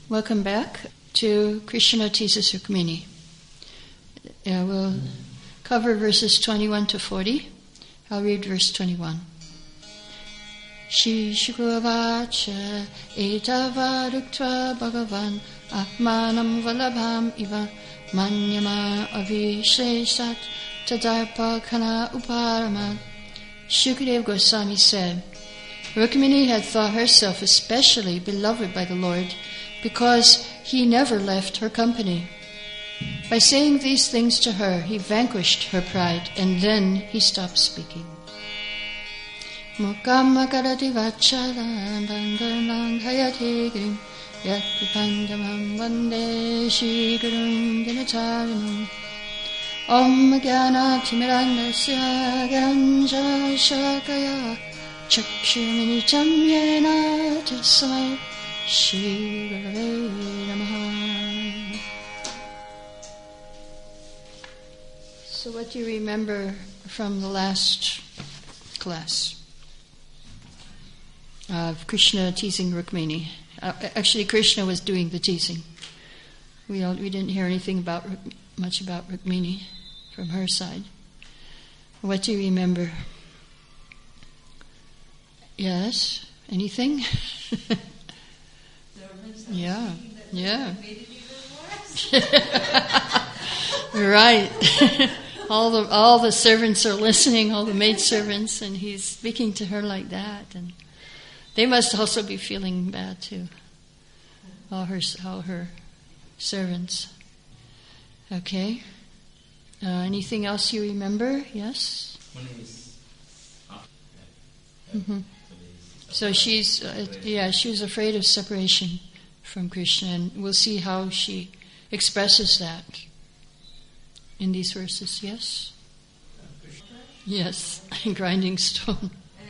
Welcome back to Krishna Teases Rukmini. We'll cover verses 21 to 40. I'll read verse 21. Shri Shukavacha etava ruktva bhagavan atmanam valabham iva manyama avisheshat tadarpa kana uparamat. Shukadeva Goswami said, Rukmini had thought herself especially beloved by the Lord because he never left her company. By saying these things to her, he vanquished her pride, and then he stopped speaking. Mukam karati vachalam banganang hayate grim yatpipandamam vande shri gurum dinatarinam Om Jnana Timirandasya Ganja Shakaya Chakshuminitam Yena Tasmai Shri Gurave Namaha. So what do you remember from the last class of Krishna teasing Rukmini? Actually, Krishna was doing the teasing. We didn't hear anything much about Rukmini from her side. What do you remember? Yes? Anything? Yeah. Right. all the servants are listening, all the maidservants, and he's speaking to her like that, and they must also be feeling bad too. All her servants. Okay. Anything else you remember? Yes? Mm-hmm. So she was afraid of separation from Krishna, and we'll see how she expresses that in these verses. Yes? Yes, grinding stone.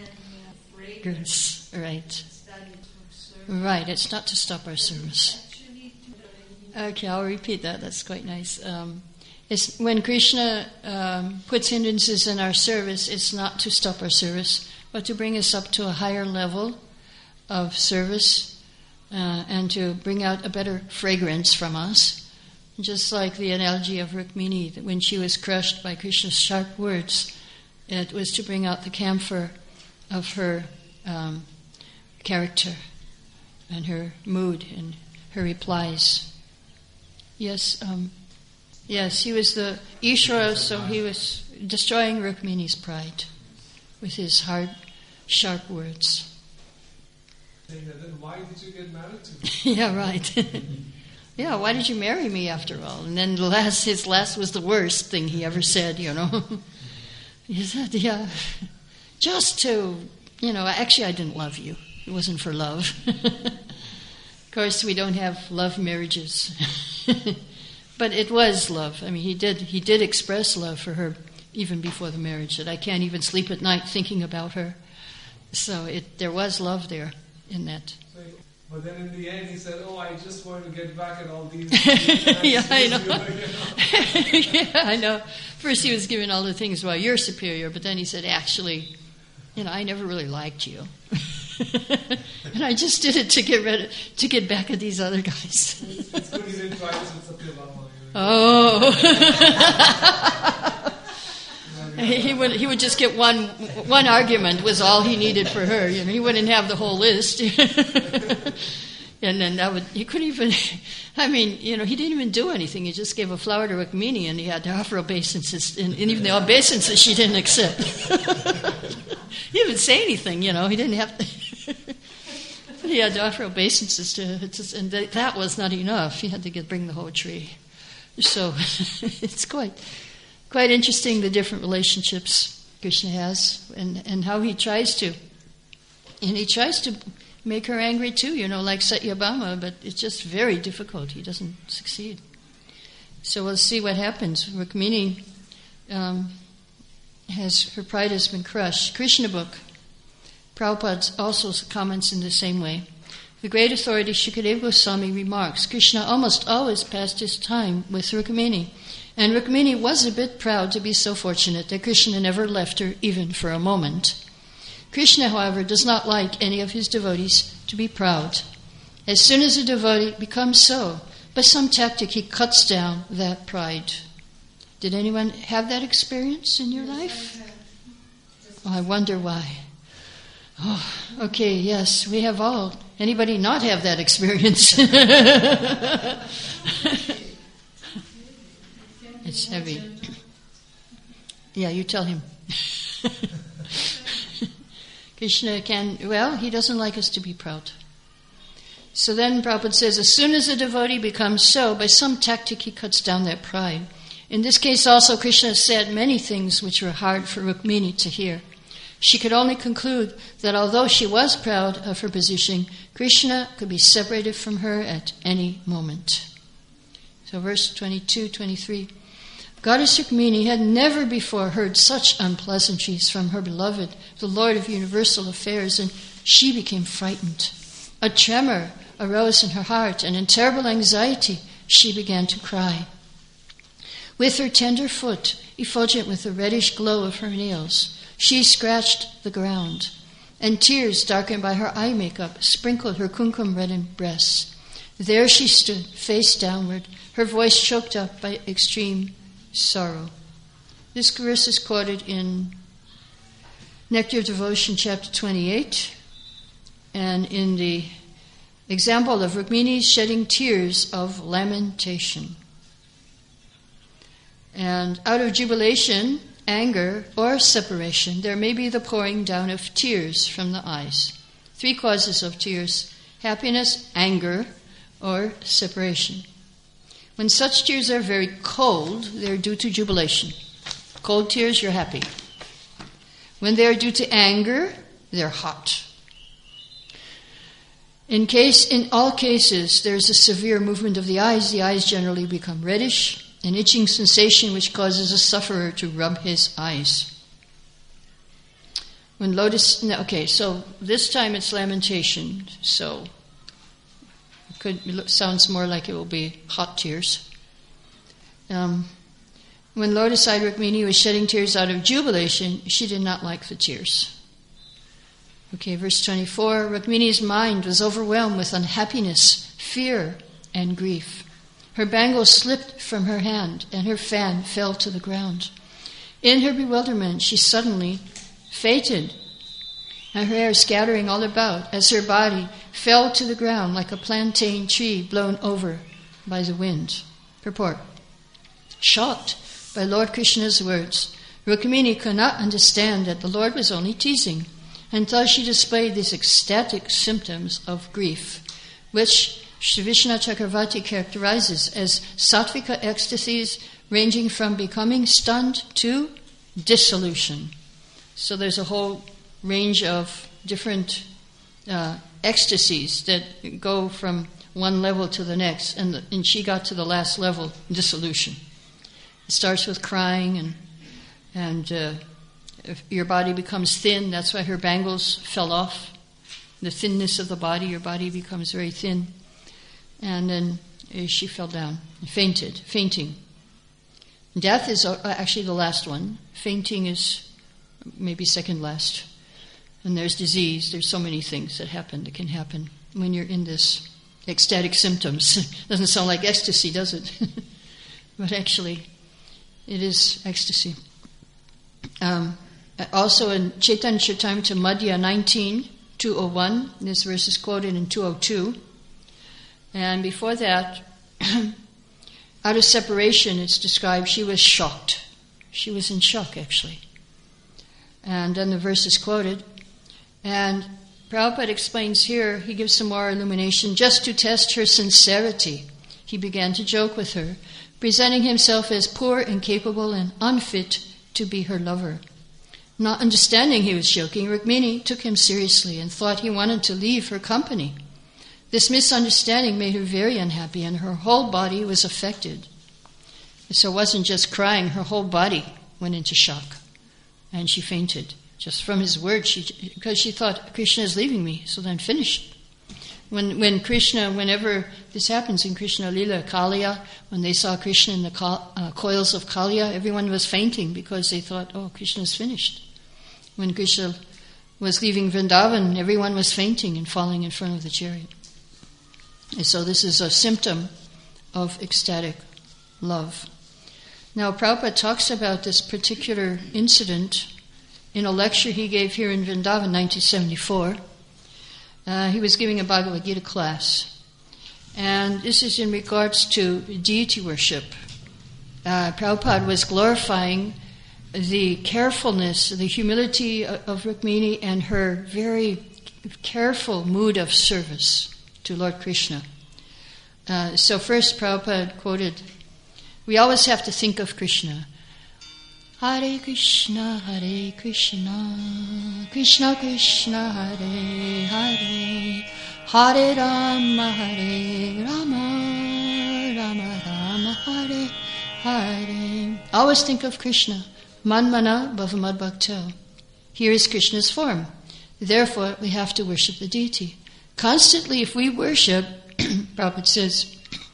Yes, right. Right, it's not to stop our service. Okay, I'll repeat that. That's quite nice. It's when Krishna puts hindrances in our service, it's not to stop our service, but to bring us up to a higher level of service and to bring out a better fragrance from us. Just like the analogy of Rukmini, that when she was crushed by Krishna's sharp words, it was to bring out the camphor of her character and her mood and her replies. Yes, he was the Ishvara, so he was destroying Rukmini's pride with his hard, sharp words. Then why did you get married to me? Yeah, right. Yeah, why did you marry me after all? And then his last was the worst thing he ever said, He said, yeah, just to, actually I didn't love you. It wasn't for love. Of course, we don't have love marriages. But it was love. I mean, he did express love for her even before the marriage, that I can't even sleep at night thinking about her. So there was love there in that. But then in the end he said, I just want to get back at all these yeah, I know. Yeah, I know. First he was giving all the things, well, you're superior, but then he said, actually, I never really liked you. And I just did it to get back at these other guys. It's good you didn't try this with Satya Bama. Oh. He would just get one argument was all he needed for her. He wouldn't have the whole list. And then he couldn't even. I mean, he didn't even do anything. He just gave a flower to Rukmini, and he had to offer obeisances, and even the obeisances she didn't accept. He didn't say anything. He didn't have to. He had to offer obeisances and that was not enough. He had to bring the whole tree. So it's quite interesting, the different relationships Krishna has and how he tries to. And he tries to make her angry too, like Satyabhama, but it's just very difficult. He doesn't succeed. So we'll see what happens. Rukmini her pride has been crushed. Krishna book. Prabhupada also comments in the same way. The great authority Shukadeva Goswami remarks, Krishna almost always passed his time with Rukmini, and Rukmini was a bit proud to be so fortunate that Krishna never left her even for a moment. Krishna, however, does not like any of his devotees to be proud. As soon as a devotee becomes so, by some tactic he cuts down that pride. Did anyone have that experience in your life? Oh, I wonder why. Oh, okay, yes, we have all. Anybody not have that experience? It's heavy. Yeah, you tell him. Krishna he doesn't like us to be proud. So then Prabhupada says, as soon as a devotee becomes so, by some tactic he cuts down that pride. In this case also, Krishna said many things which were hard for Rukmini to hear. She could only conclude that although she was proud of her position, Krishna could be separated from her at any moment. So verse 22, 23. Goddess Rukmini had never before heard such unpleasantries from her beloved, the Lord of universal affairs, and she became frightened. A tremor arose in her heart, and in terrible anxiety she began to cry. With her tender foot, effulgent with the reddish glow of her nails, she scratched the ground, and tears darkened by her eye makeup sprinkled her kumkum-reddened breasts. There she stood, face downward, her voice choked up by extreme sorrow. This verse is quoted in Nectar of Devotion, chapter 28, and in the example of Rukmini shedding tears of lamentation. And out of jubilation, anger, or separation, there may be the pouring down of tears from the eyes. 3 causes of tears: happiness, anger, or separation. When such tears are very cold, they're due to jubilation. Cold tears, you're happy. When they are due to anger, they're hot. In all cases, there's a severe movement of the eyes. The eyes generally become reddish, an itching sensation which causes a sufferer to rub his eyes. So this time it's lamentation, so sounds more like it will be hot tears. When Lotus-eyed Rukmini was shedding tears out of jubilation, she did not like the tears. Okay, verse 24, Rukmini's mind was overwhelmed with unhappiness, fear, and grief. Her bangle slipped from her hand, and her fan fell to the ground. In her bewilderment, she suddenly fainted, and her hair scattering all about as her body fell to the ground like a plantain tree blown over by the wind. Purport. Shocked by Lord Krishna's words, Rukmini could not understand that the Lord was only teasing, and thus she displayed these ecstatic symptoms of grief, which Sri Vishnu Chakravarti characterizes as sattvika ecstasies ranging from becoming stunned to dissolution. So there's a whole range of different ecstasies that go from one level to the next, and she got to the last level, dissolution. It starts with crying, and if your body becomes thin. That's why her bangles fell off. The thinness of the body, your body becomes very thin. And then she fell down, fainting. Death is actually the last one. Fainting is maybe second last. And there's disease. There's so many things that can happen when you're in this ecstatic symptoms. Doesn't sound like ecstasy, does it? But actually, it is ecstasy. Also in Chaitanya Charitamrita Madhya 19:201, this verse is quoted in 202. And before that, out of separation, it's described she was shocked. She was in shock, actually. And then the verse is quoted. And Prabhupada explains here, he gives some more illumination, just to test her sincerity. He began to joke with her, presenting himself as poor, incapable, and unfit to be her lover. Not understanding he was joking, Rukmini took him seriously and thought he wanted to leave her company. This misunderstanding made her very unhappy, and her whole body was affected. So it wasn't just crying, her whole body went into shock, and she fainted. Just from his words, because she thought, Krishna is leaving me, so then finished. When Krishna, whenever this happens in Krishna Lila, Kaliya, when they saw Krishna in the coils of Kaliya, everyone was fainting because they thought, oh, Krishna is finished. When Krishna was leaving Vrindavan, everyone was fainting and falling in front of the chariot. And so this is a symptom of ecstatic love. Now, Prabhupada talks about this particular incident in a lecture he gave here in Vrindavan in 1974. He was giving a Bhagavad Gita class. And this is in regards to deity worship. Prabhupada was glorifying the carefulness, the humility of Rukmini and her very careful mood of service to Lord Krishna. So first Prabhupada quoted, we always have to think of Krishna. Hare Krishna, Krishna Krishna, Hare Hare, Hare Rama, Rama Rama, Hare Hare. Always think of Krishna. Manmana bhavamad bhakta. Here is Krishna's form. Therefore, we have to worship the deity. Constantly, if we worship, Prabhupada says,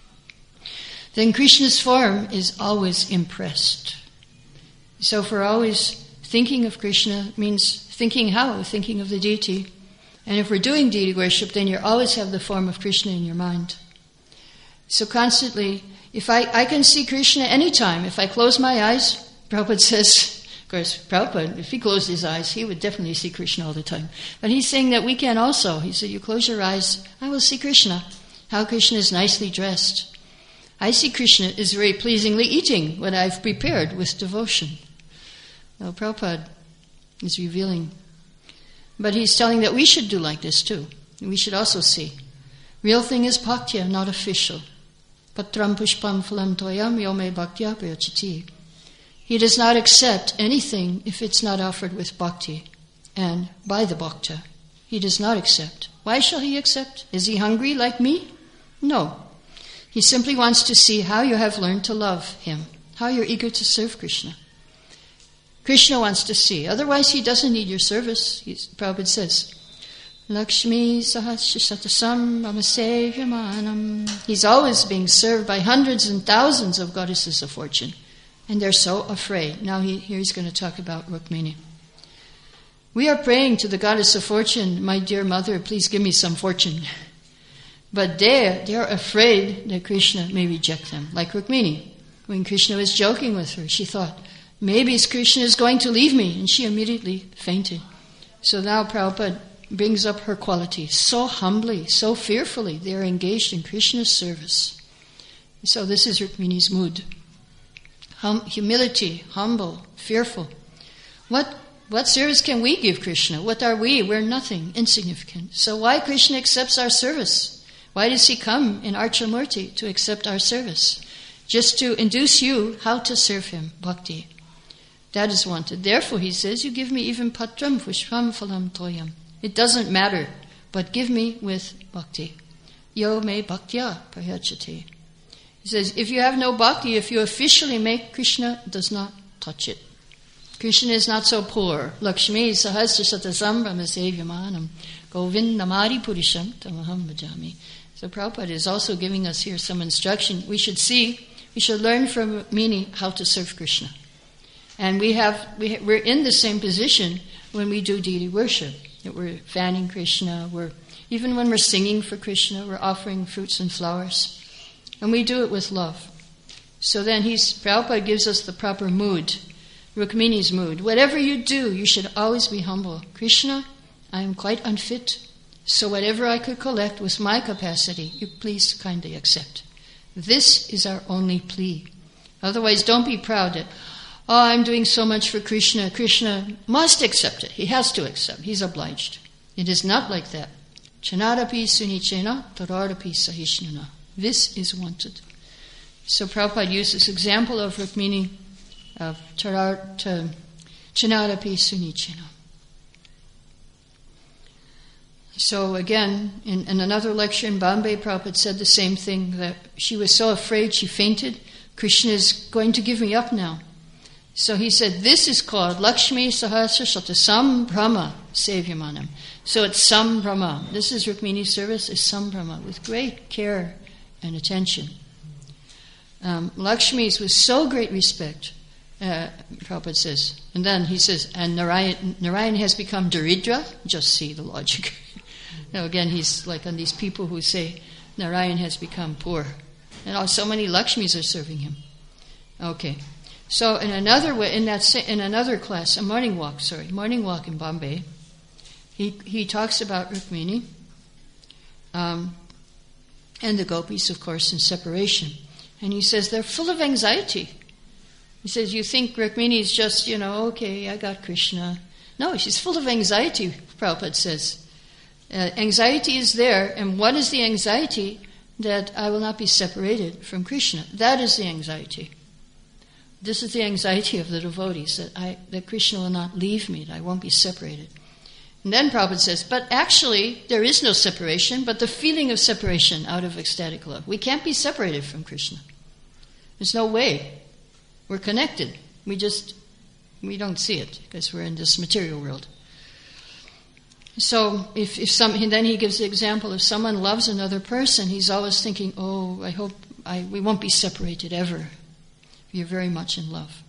then Krishna's form is always impressed. So if we're always thinking of Krishna, means thinking how? Thinking of the deity. And if we're doing deity worship, then you always have the form of Krishna in your mind. So constantly, if I can see Krishna anytime, if I close my eyes, Prabhupada says, of course, Prabhupada, if he closed his eyes, he would definitely see Krishna all the time. But he's saying that we can also. He said, you close your eyes, I will see Krishna. How Krishna is nicely dressed. I see Krishna is very pleasingly eating what I've prepared with devotion. Now, Prabhupada is revealing. But he's telling that we should do like this too. We should also see. Real thing is bhaktya, not official. Patram pushpam phalam toyam yome bhaktya prayachati. He does not accept anything if it's not offered with bhakti and by the bhakta. He does not accept. Why shall he accept? Is he hungry like me? No. He simply wants to see how you have learned to love him, how you're eager to serve Krishna. Krishna wants to see. Otherwise, he doesn't need your service. Prabhupada says, Lakshmi sahasrasatasam ramasevyamanam. He's always being served by hundreds and thousands of goddesses of fortune. And they're so afraid. Now here he's going to talk about Rukmini. We are praying to the goddess of fortune, my dear mother, please give me some fortune. But they're afraid that Krishna may reject them. Like Rukmini. When Krishna was joking with her, she thought, maybe Krishna is going to leave me. And she immediately fainted. So now Prabhupada brings up her quality. So humbly, so fearfully, they are engaged in Krishna's service. So this is Rukmini's mood. Humility, humble, fearful. What service can we give Krishna? What are we? We're nothing, insignificant. So why Krishna accepts our service? Why does he come in Archamurti to accept our service? Just to induce you how to serve him, bhakti. That is wanted. Therefore, he says, you give me even patram pushpam phalam toyam. It doesn't matter, but give me with bhakti. Yo me bhaktya prayachate. He says, if you have no bhakti, if you officially make, Krishna does not touch it. Krishna is not so poor. Lakshmi sahasrasatasam ramasevyamanam govindamari purisham tamaham bhajami. So Prabhupada is also giving us here some instruction. We should learn from Rukmini how to serve Krishna. And we're in the same position when we do deity worship. That we're fanning Krishna, even when we're singing for Krishna, we're offering fruits and flowers. And we do it with love. So then Prabhupada gives us the proper mood, Rukmini's mood. Whatever you do, you should always be humble. Krishna, I am quite unfit, so whatever I could collect with my capacity, you please kindly accept. This is our only plea. Otherwise, don't be proud that, I'm doing so much for Krishna. Krishna must accept it. He has to accept. He's obliged. It is not like that. Chanadapi sunichena, taradapi sahishnana. This is wanted. So Prabhupada used this example of Rukmini, of chanadapi sunichena. So again, in another lecture in Bombay, Prabhupada said the same thing, that she was so afraid she fainted. Krishna is going to give me up now. So he said, this is called Lakshmi Sahasrasata Sambrahma Sevyamanam. So it's Sambrahma. This is Rukmini's service, is Sambrahma, with great care and attention. Lakshmi's with so great respect, Prabhupada says. And then he says, and Narayan has become Daridra. Just see the logic. Now again, he's like on these people who say, Narayan has become poor. And so many Lakshmis are serving him. Okay. So in another way, in another class, a morning walk in Bombay, he talks about Rukmini and the gopis, of course, in separation. And he says they're full of anxiety. He says, you think Rukmini is just, okay, I got Krishna. No, she's full of anxiety, Prabhupada says. Anxiety is there, and what is the anxiety? That I will not be separated from Krishna. That is the anxiety. This is the anxiety of the devotees, that Krishna will not leave me, that I won't be separated. And then Prabhupada says, but actually, there is no separation, but the feeling of separation out of ecstatic love. We can't be separated from Krishna. There's no way. We're connected. We don't see it, because we're in this material world. So then he gives the example, if someone loves another person, he's always thinking, I hope we won't be separated ever. You're very much in love.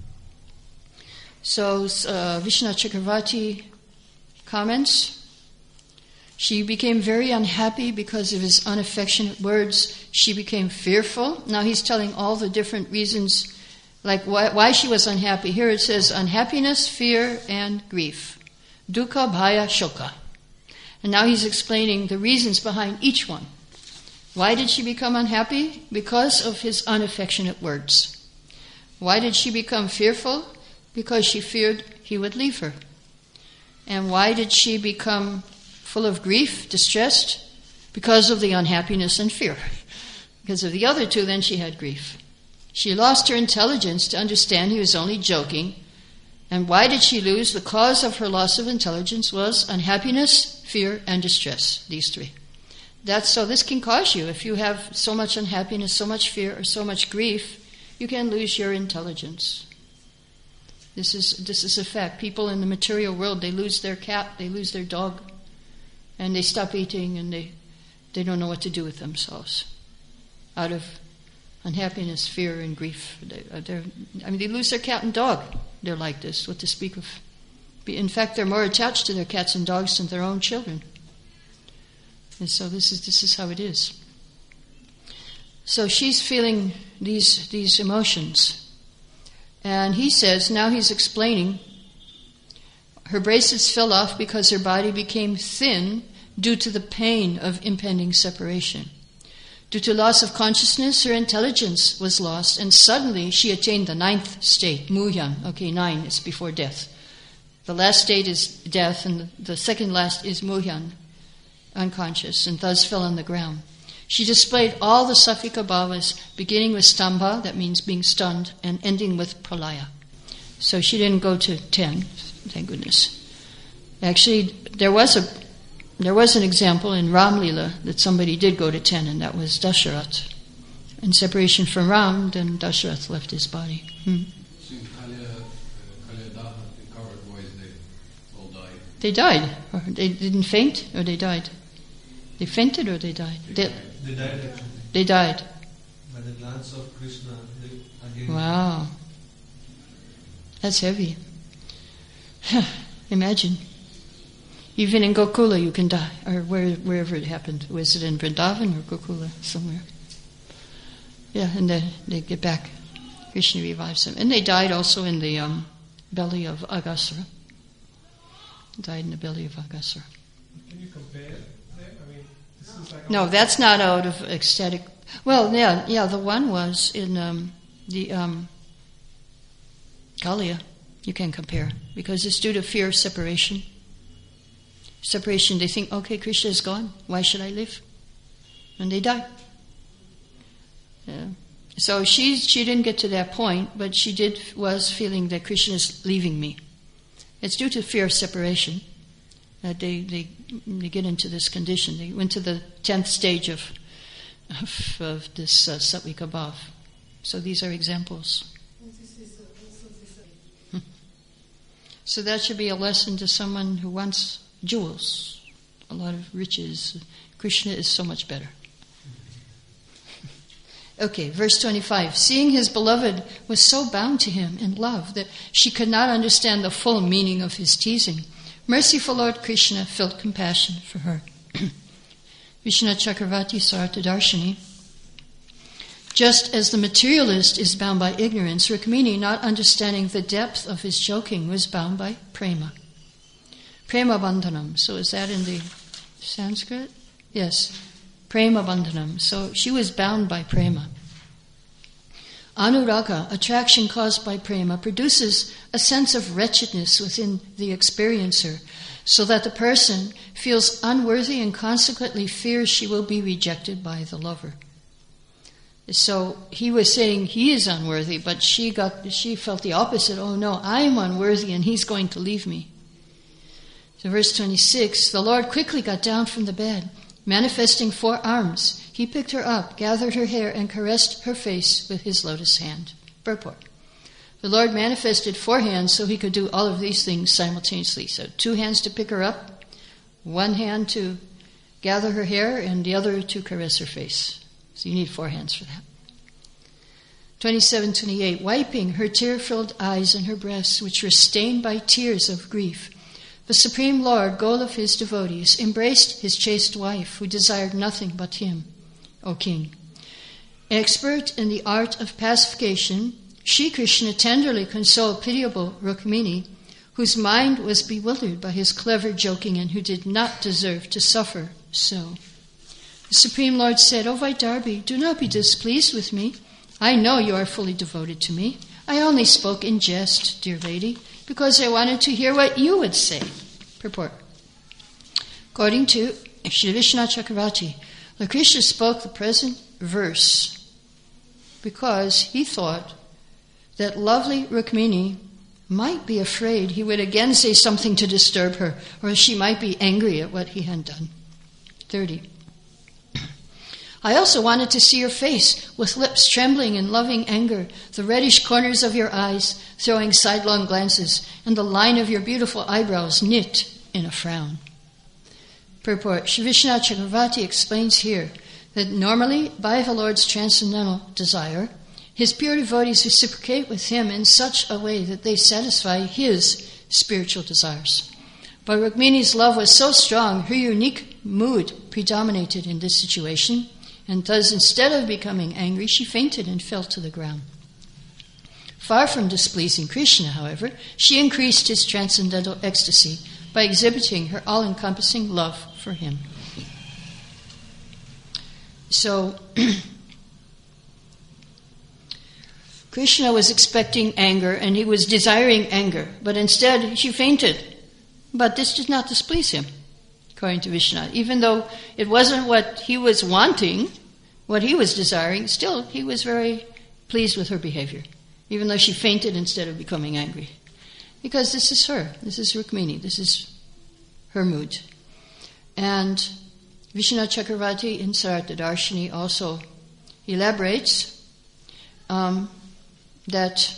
So Vishwanath Chakravarti comments, she became very unhappy because of his unaffectionate words. She became fearful. Now he's telling all the different reasons, like why she was unhappy. Here it says unhappiness, fear, and grief. Dukkha, bhaya, shoka. And now he's explaining the reasons behind each one. Why did she become unhappy? Because of his unaffectionate words. Why did she become fearful? Because she feared he would leave her. And why did she become full of grief, distressed? Because of the unhappiness and fear. Because of the other two, then she had grief. She lost her intelligence to understand he was only joking. And why did she lose? The cause of her loss of intelligence was unhappiness, fear, and distress. These three. So this can cause you, if you have so much unhappiness, so much fear, or so much grief, you can lose your intelligence. This is a fact. People in the material world, they lose their cat, they lose their dog, and they stop eating, and they don't know what to do with themselves. Out of unhappiness, fear, and grief. They lose their cat and dog. They're like this, what to speak of. In fact, they're more attached to their cats and dogs than their own children. And so this is how it is. So she's feeling these emotions. And he says, now he's explaining, her bracelets fell off because her body became thin due to the pain of impending separation. Due to loss of consciousness, her intelligence was lost, and suddenly she attained the 9th state, Muhyan. Okay, 9 is before death. The last state is death, and the second last is Muhyan, unconscious, and thus fell on the ground. She displayed all the Safika Bhavas, beginning with Stambha, that means being stunned, and ending with Pralaya. So she didn't go to 10, thank goodness. Actually, there was an example in Ram Lila that somebody did go to 10, and that was Dasharath. In separation from Ram, then Dasharath left his body. They died. Or they didn't faint, or they died. They fainted, or they died. They died. They died. By the glance of Krishna, again. Wow, that's heavy. Imagine. Even in Gokula you can die, or wherever it happened. Was it in Vrindavan or Gokula, somewhere? Yeah, and then they get back. Krishna revives them. And they died also in the belly of Aghasura. Died in the belly of Aghasura. Can you compare them? This is like... No, that's not out of ecstatic... Well, yeah, the one was in the Kaliya. You can compare, because it's due to fear of separation. Separation, they think, okay, Krishna is gone, why should I live? And they die. Yeah. So she didn't get to that point, but she was feeling that Krishna is leaving me. It's due to fear of separation that they get into this condition. They went to the 10th stage of this Satvika Bhav. So these are examples. So that should be a lesson to someone who wants jewels, a lot of riches. Krishna is so much better. Okay, verse 25. Seeing his beloved was so bound to him in love that she could not understand the full meaning of his teasing. Merciful Lord Krishna felt compassion for her. Vishwanath Chakravarti Saratadarshini. Just as the materialist is bound by ignorance, Rukmini, not understanding the depth of his joking, was bound by prema. Prema bandhanam. So is that in the Sanskrit? Yes. Prema bandhanam. So she was bound by prema. Anuraga, attraction caused by prema, produces a sense of wretchedness within the experiencer, so that the person feels unworthy and consequently fears she will be rejected by the lover. So he was saying he is unworthy, but she felt the opposite. Oh no, I am unworthy and he's going to leave me. So verse 26, the Lord quickly got down from the bed, manifesting 4 arms. He picked her up, gathered her hair, and caressed her face with his lotus hand. Purport. The Lord manifested 4 hands so he could do all of these things simultaneously. So 2 hands to pick her up, 1 hand to gather her hair, and the other to caress her face. So you need 4 hands for that. 27-28, wiping her tear-filled eyes and her breasts, which were stained by tears of grief, the Supreme Lord, goal of his devotees, embraced his chaste wife, who desired nothing but him, O king. Expert in the art of pacification, Shri Krishna tenderly consoled pitiable Rukmini, whose mind was bewildered by his clever joking and who did not deserve to suffer so. The Supreme Lord said, O Vaidarbhi, do not be displeased with me. I know you are fully devoted to me. I only spoke in jest, dear lady, because I wanted to hear what you would say. Purport. According to Sri Vishwanath Chakravarti, Lord Krishna spoke the present verse because he thought that lovely Rukmini might be afraid he would again say something to disturb her, or she might be angry at what he had done. 30. I also wanted to see your face, with lips trembling in loving anger, the reddish corners of your eyes throwing sidelong glances, and the line of your beautiful eyebrows knit in a frown. Purport. Sri Vishwanath Chakravarti explains here that normally, by the Lord's transcendental desire, his pure devotees reciprocate with him in such a way that they satisfy his spiritual desires. But Rukmini's love was so strong, her unique mood predominated in this situation, and thus, instead of becoming angry, she fainted and fell to the ground. Far from displeasing Krishna, however, she increased his transcendental ecstasy by exhibiting her all-encompassing love for him. So, Krishna was expecting anger and he was desiring anger, but instead she fainted. But this did not displease him, according to Vishwanath. Even though it wasn't what he was wanting, what he was desiring, still he was very pleased with her behavior, even though she fainted instead of becoming angry. Because this is her, this is Rukmini, this is her mood. And Vishwanath Chakravarti in Saratadarshini also elaborates that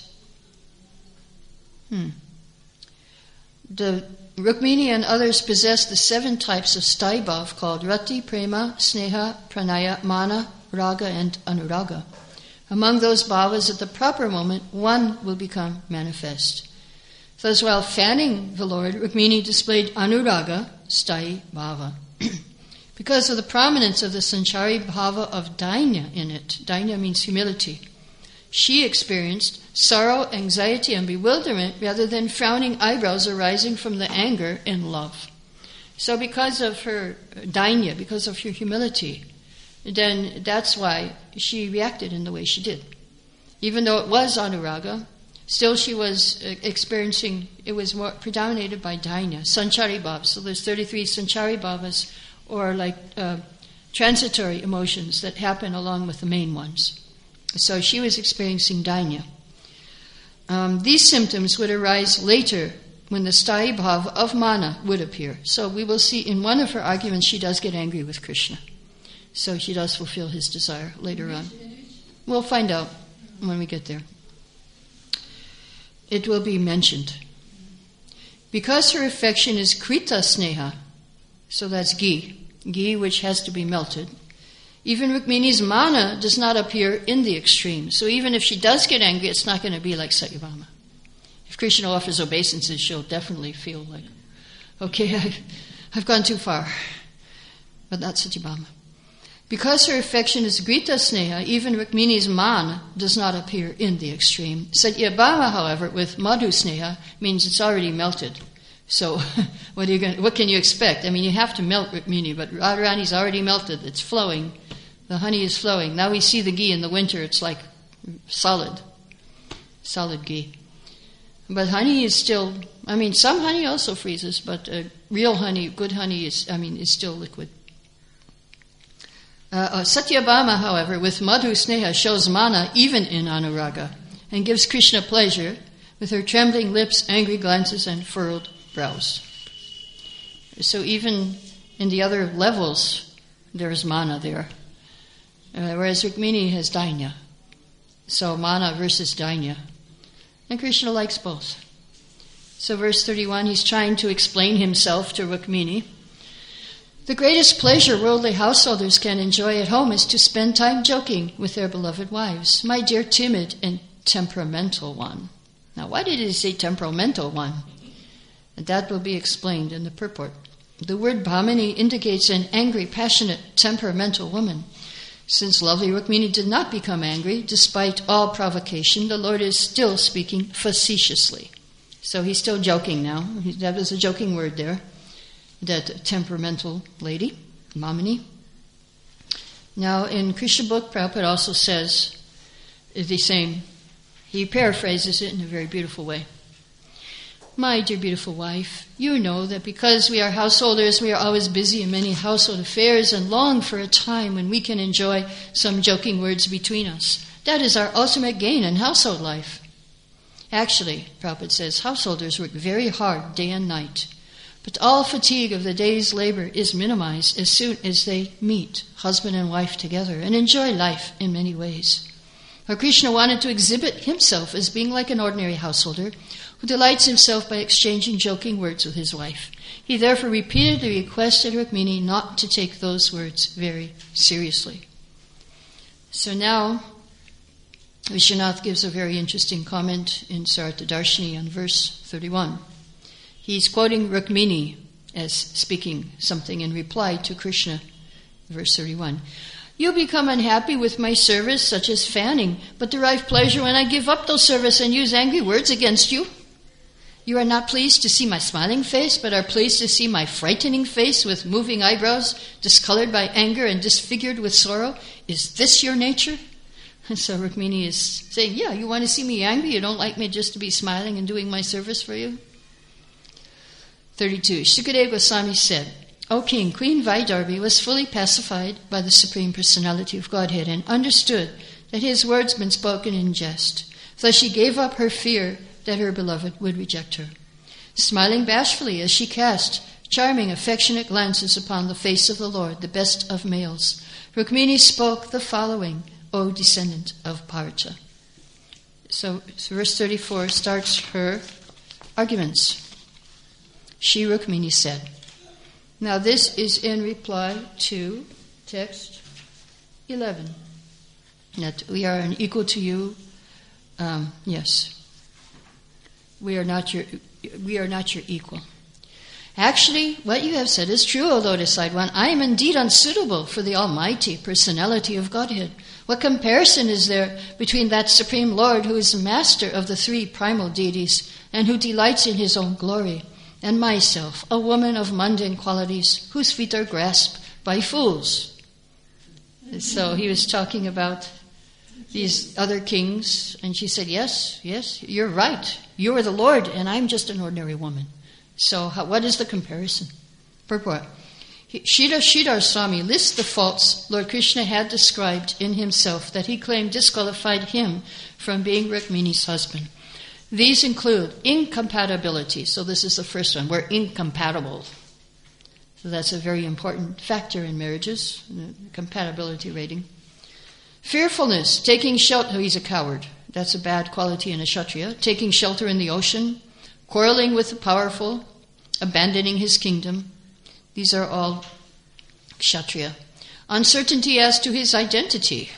the Rukmini and others possess the 7 types of staibhav called rati, prema, sneha, pranaya, mana, raga, and anuraga. Among those bhavas, at the proper moment, one will become manifest. Thus, while fanning the Lord, Rukmini displayed anuraga, sthai bhava. Because of the prominence of the sanchari bhava of dainya in it, dainya means humility, she experienced sorrow, anxiety, and bewilderment rather than frowning eyebrows arising from the anger and love. So because of her dainya, because of her humility, then that's why she reacted in the way she did. Even though it was anuraga, still she was experiencing, it was more predominated by dainya, sanchari bhava. So there's 33 sanchari bhavas, or like transitory emotions that happen along with the main ones. So she was experiencing dainya. These symptoms would arise later when the sthai bhava of mana would appear. So we will see in one of her arguments she does get angry with Krishna. So she does fulfill his desire later on. We'll find out when we get there. It will be mentioned. Because her affection is krita sneha, so that's ghee which has to be melted, even Rukmini's mana does not appear in the extreme. So even if she does get angry, it's not going to be like Satyabhama. If Krishna offers obeisances, she'll definitely feel like, okay, I've gone too far. But not Satyabhama. Because her affection is Grita Sneha, even Rukmini's man does not appear in the extreme. Satyabhama, however, with Madhu Sneha, means it's already melted. So what can you expect? I mean, you have to melt Rukmini, but Radharani's already melted. It's flowing. The honey is flowing. Now we see the ghee in the winter. It's like solid ghee. But honey is still, some honey also freezes, but real honey, good honey is still liquid. Satyabhama, however, with Madhu Sneha, shows mana even in Anuraga and gives Krishna pleasure with her trembling lips, angry glances, and furrowed brows. So even in the other levels, there is mana there. Whereas Rukmini has dainya. So mana versus dainya. And Krishna likes both. So verse 31, he's trying to explain himself to Rukmini. The greatest pleasure worldly householders can enjoy at home is to spend time joking with their beloved wives. My dear timid and temperamental one. Now, why did he say temperamental one? And that will be explained in the purport. The word Bhamini indicates an angry, passionate, temperamental woman. Since lovely Rukmini did not become angry, despite all provocation, the Lord is still speaking facetiously. So he's still joking now. That was a joking word there. That temperamental lady, Bhamini. Now in Krishna book, Prabhupada also says the same. He paraphrases it in a very beautiful way. My dear beautiful wife, you know that because we are householders, we are always busy in many household affairs and long for a time when we can enjoy some joking words between us. That is our ultimate gain in household life. Actually, Prabhupada says, householders work very hard day and night. But all fatigue of the day's labor is minimized as soon as they meet, husband and wife together, and enjoy life in many ways. For Krishna wanted to exhibit himself as being like an ordinary householder who delights himself by exchanging joking words with his wife. He therefore repeatedly requested Rukmini not to take those words very seriously. So now, Vishwanath gives a very interesting comment in Sarata Darshini on verse 31. He's quoting Rukmini as speaking something in reply to Krishna. Verse 31. You become unhappy with my service, such as fanning, but derive pleasure when I give up those service and use angry words against you. You are not pleased to see my smiling face, but are pleased to see my frightening face with moving eyebrows, discolored by anger and disfigured with sorrow. Is this your nature? And so Rukmini is saying, yeah, you want to see me angry? You don't like me just to be smiling and doing my service for you? 32. Shukadeva Goswami said, O King, Queen Vaidarbi was fully pacified by the Supreme Personality of Godhead and understood that his words had been spoken in jest. Thus she gave up her fear that her beloved would reject her. Smiling bashfully as she cast charming, affectionate glances upon the face of the Lord, the best of males, Rukmini spoke the following, O descendant of Partha. So verse 34 starts her arguments. She, Rukmini, said. Now this is in reply to text 11. That we are unequal to you. Yes. We are not your equal. Actually, what you have said is true, O Lotus-eyed one. I am indeed unsuitable for the Almighty Personality of Godhead. What comparison is there between that Supreme Lord who is master of the three primal deities and who delights in his own glory, and myself, a woman of mundane qualities, whose feet are grasped by fools? So he was talking about these other kings, and she said, yes, you're right. You are the Lord, and I'm just an ordinary woman. So what is the comparison? Purport. Sridhar Swami lists the faults Lord Krishna had described in himself that he claimed disqualified him from being Rukmini's husband. These include incompatibility. So this is the first one. We're incompatible. So that's a very important factor in marriages, compatibility rating. Fearfulness, taking shelter. Oh, he's a coward. That's a bad quality in a Kshatriya. Taking shelter in the ocean, quarreling with the powerful, abandoning his kingdom. These are all Kshatriya. Uncertainty as to his identity.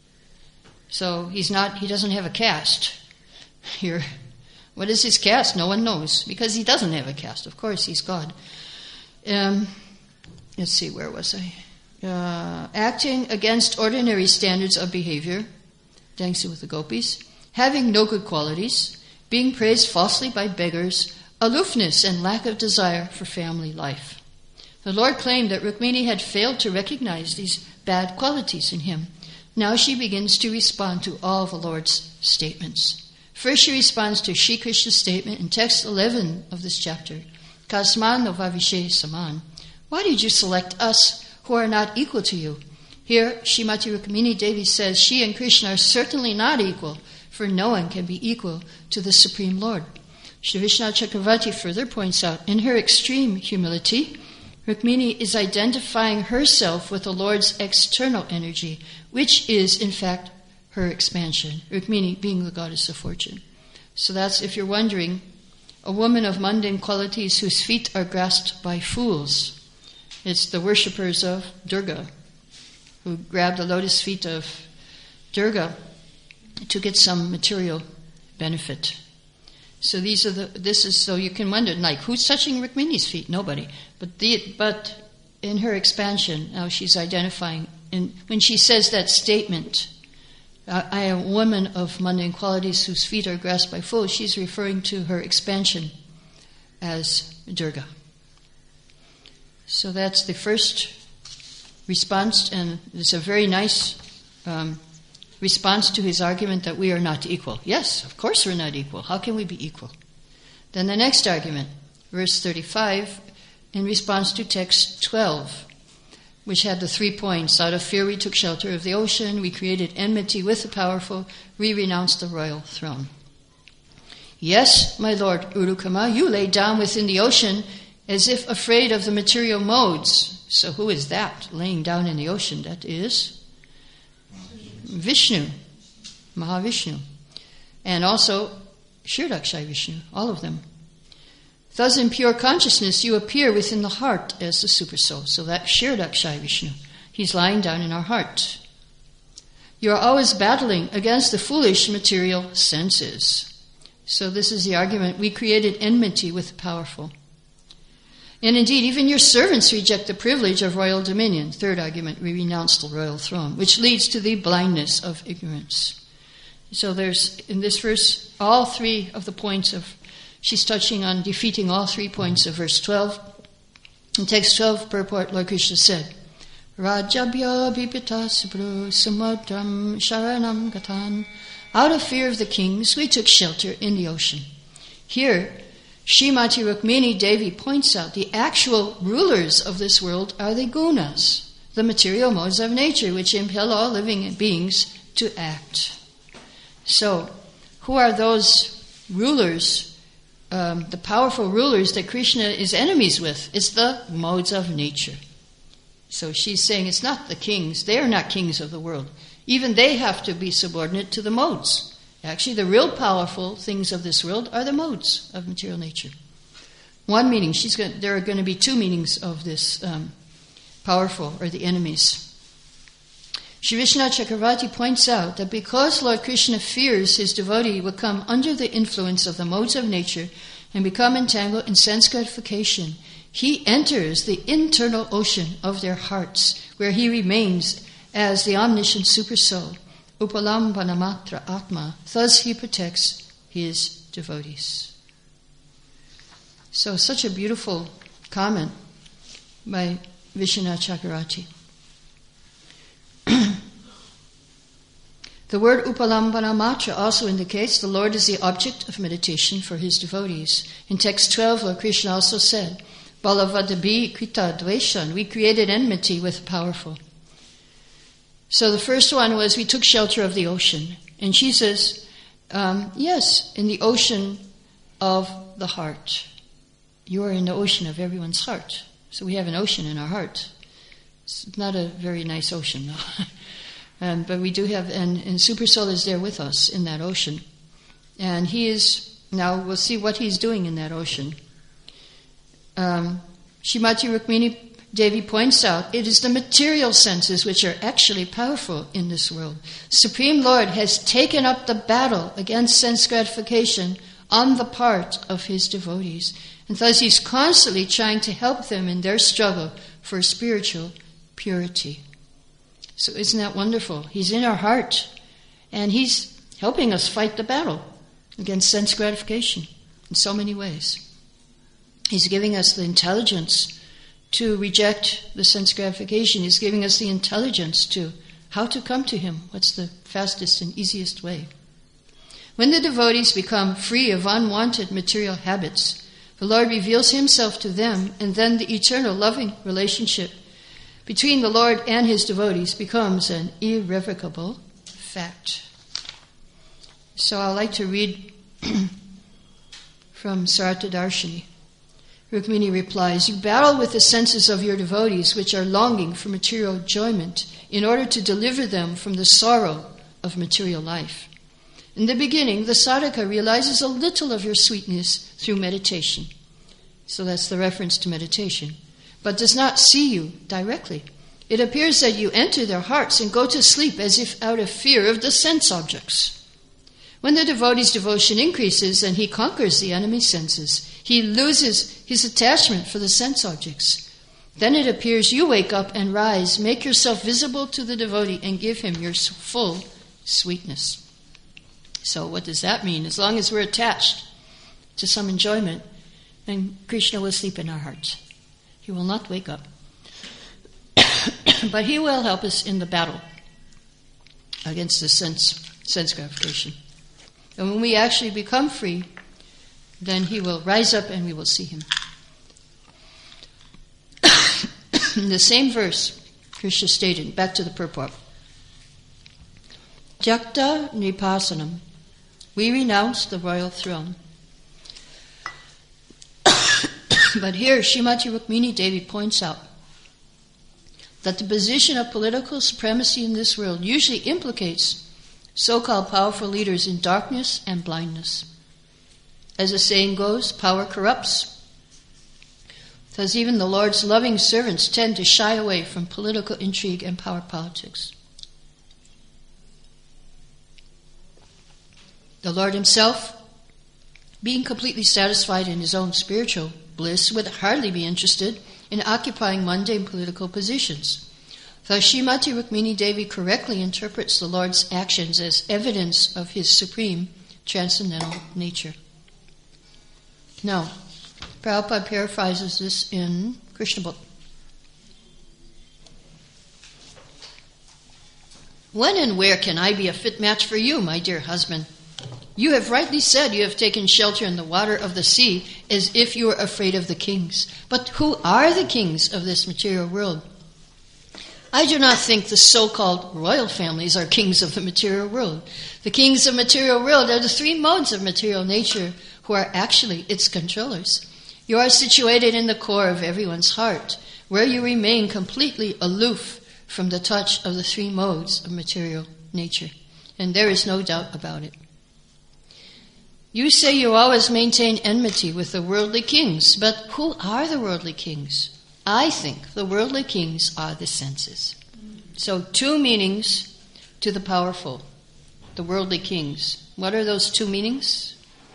So he doesn't have a caste. Here, what is his caste? No one knows, because he doesn't have a caste. Of course, he's God. Let's see, where was I? acting against ordinary standards of behavior, dancing with the gopis, having no good qualities, being praised falsely by beggars, aloofness and lack of desire for family life. The Lord claimed that Rukmini had failed to recognize these bad qualities in him. Now she begins to respond to all the Lord's statements. First she responds to Shri Krishna's statement in text 11 of this chapter, Kasman no vavishe saman. Why did you select us who are not equal to you? Here, Srimati Rukmini Devi says she and Krishna are certainly not equal, for no one can be equal to the Supreme Lord. Shri Vishnu Chakravarti further points out, in her extreme humility, Rukmini is identifying herself with the Lord's external energy, which is, in fact, her expansion, Rukmini being the goddess of fortune. So that's, if you're wondering, a woman of mundane qualities whose feet are grasped by fools. It's the worshippers of Durga, who grab the lotus feet of Durga to get some material benefit. So so you can wonder, like, who's touching Rukmini's feet? Nobody. But in her expansion, now she's identifying, when she says that statement, I am a woman of mundane qualities whose feet are grasped by fools, she's referring to her expansion as Durga. So that's the first response, and it's a very nice response to his argument that we are not equal. Yes, of course we're not equal. How can we be equal? Then the next argument, verse 35, in response to text 12, which had the 3 points. Out of fear we took shelter of the ocean, we created enmity with the powerful, we renounced the royal throne. Yes, my lord Urukama, you lay down within the ocean as if afraid of the material modes. So who is that laying down in the ocean? That is Vishnu, Mahavishnu, and also Kshirodakshai Vishnu, all of them. Thus in pure consciousness you appear within the heart as the Supersoul. So that Kshirodakshai Vishnu, he's lying down in our heart. You are always battling against the foolish material senses. So this is the argument, we created enmity with the powerful. And indeed, even your servants reject the privilege of royal dominion. Third argument, we renounce the royal throne, which leads to the blindness of ignorance. So there's, in this verse, all three of the points of, she's touching on defeating all 3 points of verse 12. In text 12, purport, Lord Krishna said, Rajabhya vipitasabru samudram sharanam gatan. Out of fear of the kings, we took shelter in the ocean. Here, Srimati Rukmini Devi points out the actual rulers of this world are the gunas, the material modes of nature, which impel all living beings to act. So, who are those rulers, the powerful rulers that Krishna is enemies with? It's the modes of nature. So she's saying it's not the kings. They are not kings of the world. Even they have to be subordinate to the modes. Actually, the real powerful things of this world are the modes of material nature. One meaning, there are going to be 2 meanings of this powerful, or the enemies. Shri Vishnu Chakravarti points out that because Lord Krishna fears his devotee will come under the influence of the modes of nature and become entangled in sense gratification, he enters the internal ocean of their hearts, where he remains as the omniscient Supersoul. Upalambanamatra Atma. Thus he protects his devotees. So such a beautiful comment by Vishwanath Chakravarti. The word Upalambanamatra also indicates the Lord is the object of meditation for his devotees. In text 12, Lord Krishna also said, Balavadabi Krita Dveshan, we created enmity with the powerful. So the first one was we took shelter of the ocean. And she says, yes, in the ocean of the heart. You are in the ocean of everyone's heart. So we have an ocean in our heart. It's not a very nice ocean, though. But we do have, and Supersoul is there with us in that ocean. And he is, now we'll see what he's doing in that ocean. Srimati Rukmini Devi points out, it is the material senses which are actually powerful in this world. Supreme Lord has taken up the battle against sense gratification on the part of his devotees. And thus he's constantly trying to help them in their struggle for spiritual purity. So isn't that wonderful? He's in our heart, and he's helping us fight the battle against sense gratification in so many ways. He's giving us the intelligence to reject the sense gratification. He's giving us the intelligence to how to come to him. What's the fastest and easiest way? When the devotees become free of unwanted material habits, the Lord reveals himself to them, and then the eternal loving relationship between the Lord and his devotees becomes an irrevocable fact. So I'd like to read from Sarata Darshini. Rukmini replies, "You battle with the senses of your devotees which are longing for material enjoyment in order to deliver them from the sorrow of material life. In the beginning, the sadhaka realizes a little of your sweetness through meditation." So that's the reference to meditation. "But does not see you directly. It appears that you enter their hearts and go to sleep as if out of fear of the sense objects. When the devotee's devotion increases and he conquers the enemy senses, he loses his attachment for the sense objects. Then it appears you wake up and rise, make yourself visible to the devotee, and give him your full sweetness." So what does that mean? As long as we're attached to some enjoyment, then Krishna will sleep in our hearts. He will not wake up. But he will help us in the battle against the sense gratification. And when we actually become free, then he will rise up and we will see him. In the same verse, Krishna stated, back to the purport, "Jakta Nipasanam, we renounce the royal throne." But here Srimati Rukmini Devi points out that the position of political supremacy in this world usually implicates so-called powerful leaders in darkness and blindness. As the saying goes, power corrupts. Thus even the Lord's loving servants tend to shy away from political intrigue and power politics. The Lord himself, being completely satisfied in his own spiritual bliss, would hardly be interested in occupying mundane political positions. Thus Srimati Rukmini Devi correctly interprets the Lord's actions as evidence of his supreme transcendental nature. Now, Prabhupada paraphrases this in Krishna book. "When and where can I be a fit match for you, my dear husband? You have rightly said you have taken shelter in the water of the sea as if you were afraid of the kings. But who are the kings of this material world? I do not think the so-called royal families are kings of the material world. The kings of material world are the three modes of material nature who are actually its controllers. You are situated in the core of everyone's heart, where you remain completely aloof from the touch of the three modes of material nature. And there is no doubt about it. You say you always maintain enmity with the worldly kings, but who are the worldly kings? I think the worldly kings are the senses." So 2 meanings to the powerful, the worldly kings. What are those 2 meanings?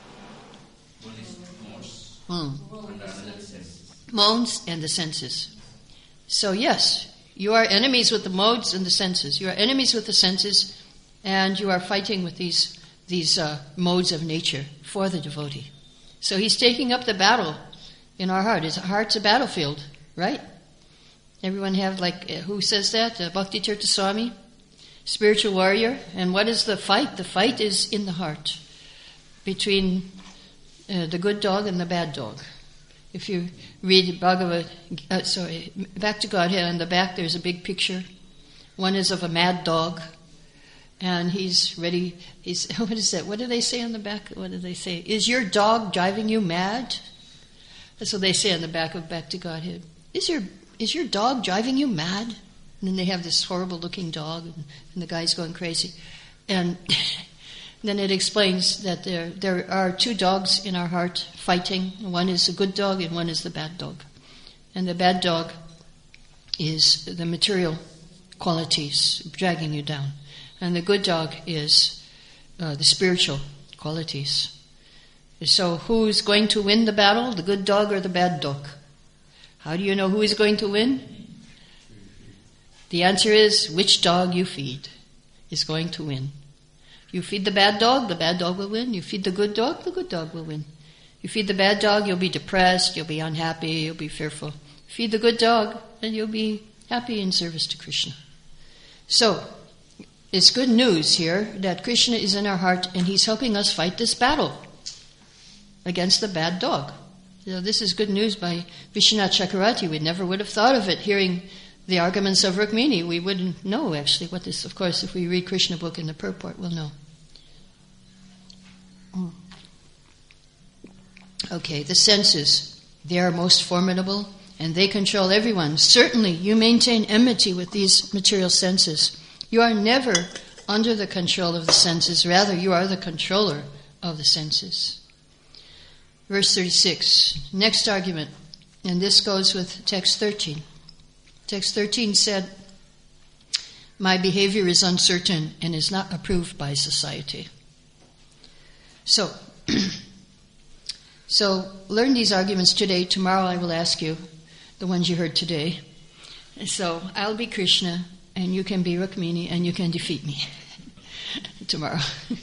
Modes and the senses. So yes, you are enemies with the modes and the senses. You are enemies with the senses, and you are fighting with these modes of nature for the devotee. So he's taking up the battle in our heart. His heart's a battlefield, right? Everyone have, who says that? Bhakti Tirtha Swami, spiritual warrior. And what is the fight? The fight is in the heart between the good dog and the bad dog. If you read Back to Godhead, on the back there's a big picture. One is of a mad dog, and he's ready. What is that? What do they say on the back? What do they say? Is your dog driving you mad? That's what they say on the back of Back to Godhead. Is your dog driving you mad? And then they have this horrible looking dog, and the guy's going crazy. And then it explains that there are 2 dogs in our heart fighting. One is the good dog and one is the bad dog. And the bad dog is the material qualities dragging you down. And the good dog is the spiritual qualities. So who's going to win the battle, the good dog or the bad dog? How do you know who is going to win? The answer is, which dog you feed is going to win. You feed the bad dog will win. You feed the good dog will win. You feed the bad dog, you'll be depressed, you'll be unhappy, you'll be fearful. Feed the good dog, and you'll be happy in service to Krishna. So, it's good news here that Krishna is in our heart and he's helping us fight this battle against the bad dog. This is good news by Vishwanath Chakravarti. We never would have thought of it hearing the arguments of Rukmini. We wouldn't know actually what this, of course, if we read Krishna book in the purport, we'll know. Okay, the senses, they are most formidable and they control everyone. Certainly, you maintain enmity with these material senses. You are never under the control of the senses. Rather, you are the controller of the senses. Verse 36, next argument, and this goes with text 13. Text 13 said, my behavior is uncertain and is not approved by society. So learn these arguments today. Tomorrow I will ask you the ones you heard today. So I'll be Krishna, and you can be Rukmini, and you can defeat me tomorrow.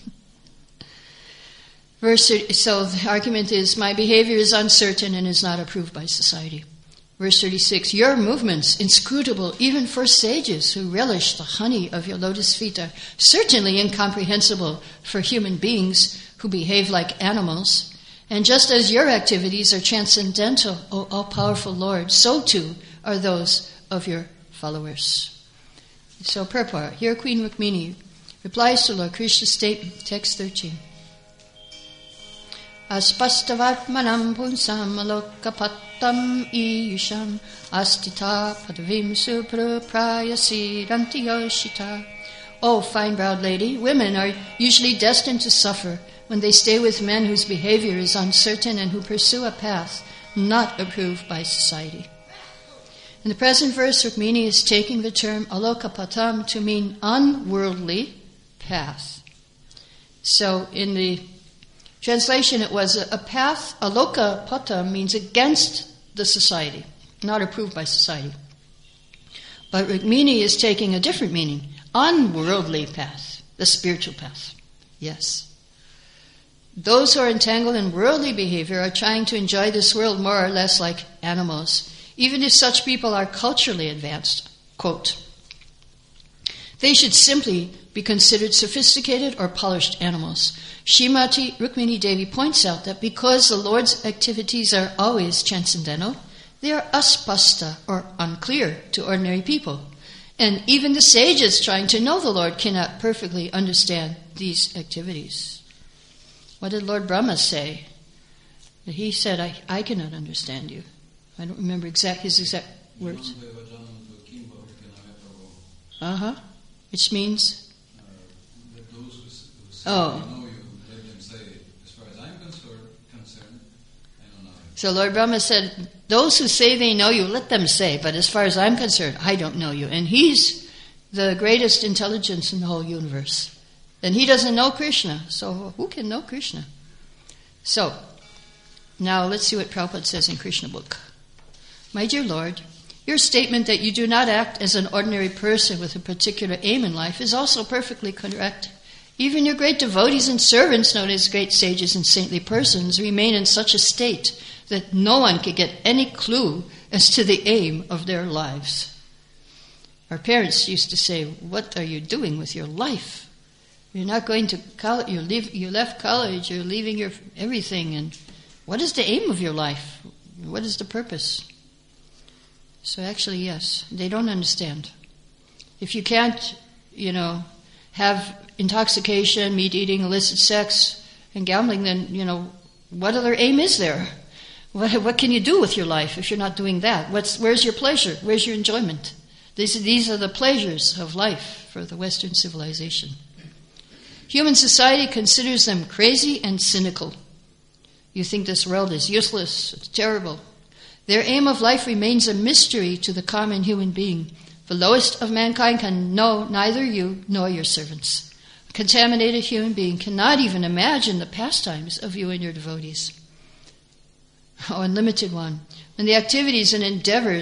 So the argument is, my behavior is uncertain and is not approved by society. Verse 36, your movements, inscrutable even for sages who relish the honey of your lotus feet, are certainly incomprehensible for human beings who behave like animals. And just as your activities are transcendental, O all-powerful Lord, so too are those of your followers. So purport, here Queen Rukmini replies to Lord Krishna's statement, text 13. Aspastavatmanam punsam alokapatam iyusham astita padavim supraprayasi rantiyoshita. O fine-browed lady, women are usually destined to suffer when they stay with men whose behavior is uncertain and who pursue a path not approved by society. In the present verse, Rukmini is taking the term alokapatam to mean unworldly path. So in the translation, it was a path. Alokapatam means against the society, not approved by society. But Rukmini is taking a different meaning. Unworldly path, the spiritual path. Yes. Those who are entangled in worldly behavior are trying to enjoy this world more or less like animals, even if such people are culturally advanced. Quote, they should simply be considered sophisticated or polished animals. Srimati Rukmini Devi points out that because the Lord's activities are always transcendental, they are aspasta, or unclear, to ordinary people. And even the sages trying to know the Lord cannot perfectly understand these activities. What did Lord Brahma say? He said, I cannot understand you. I don't remember his exact words. Which means? That those who say they know you, let them say, as far as I'm concerned, I don't know you. So Lord Brahma said, those who say they know you, let them say, but as far as I'm concerned, I don't know you. And he's the greatest intelligence in the whole universe. And he doesn't know Krishna, so who can know Krishna? So, now let's see what Prabhupada says in Krishna book. My dear Lord, your statement that you do not act as an ordinary person with a particular aim in life is also perfectly correct. Even your great devotees and servants, known as great sages and saintly persons, remain in such a state that no one can get any clue as to the aim of their lives. Our parents used to say, what are you doing with your life? You're not going to college, you left college, you're leaving your everything, and what is the aim of your life? What is the purpose? So actually, yes, they don't understand. If you can't, have intoxication, meat eating, illicit sex, and gambling, then, what other aim is there? What can you do with your life if you're not doing that? Where's your pleasure? Where's your enjoyment? These are the pleasures of life for the Western civilization. Human society considers them crazy and cynical. You think this world is useless, it's terrible. Their aim of life remains a mystery to the common human being. The lowest of mankind can know neither you nor your servants. A contaminated human being cannot even imagine the pastimes of you and your devotees. Oh, unlimited one, when the activities and endeavors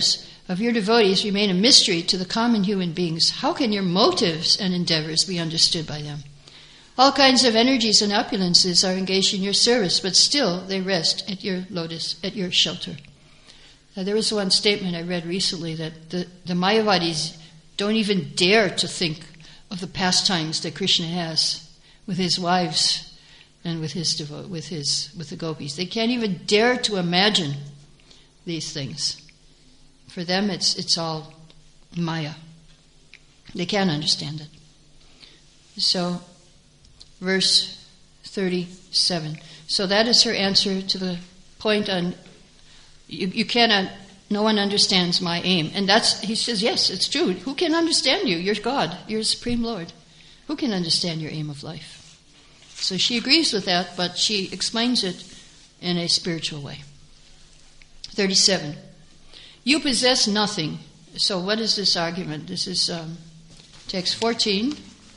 of your devotees remain a mystery to the common human beings. How can your motives and endeavors be understood by them? All kinds of energies and opulences are engaged in your service, but still they rest at your lotus, at your shelter. Now, there was one statement I read recently that the Mayavadis don't even dare to think of the pastimes that Krishna has with his wives and with the gopis. They can't even dare to imagine these things. For them, it's all Maya. They can't understand it. So, verse 37. So that is her answer to the point on you cannot. No one understands my aim. And he says, yes, it's true. Who can understand you? You're God. You're Supreme Lord. Who can understand your aim of life? So she agrees with that, but she explains it in a spiritual way. 37. You possess nothing. So what is this argument? This is text 14.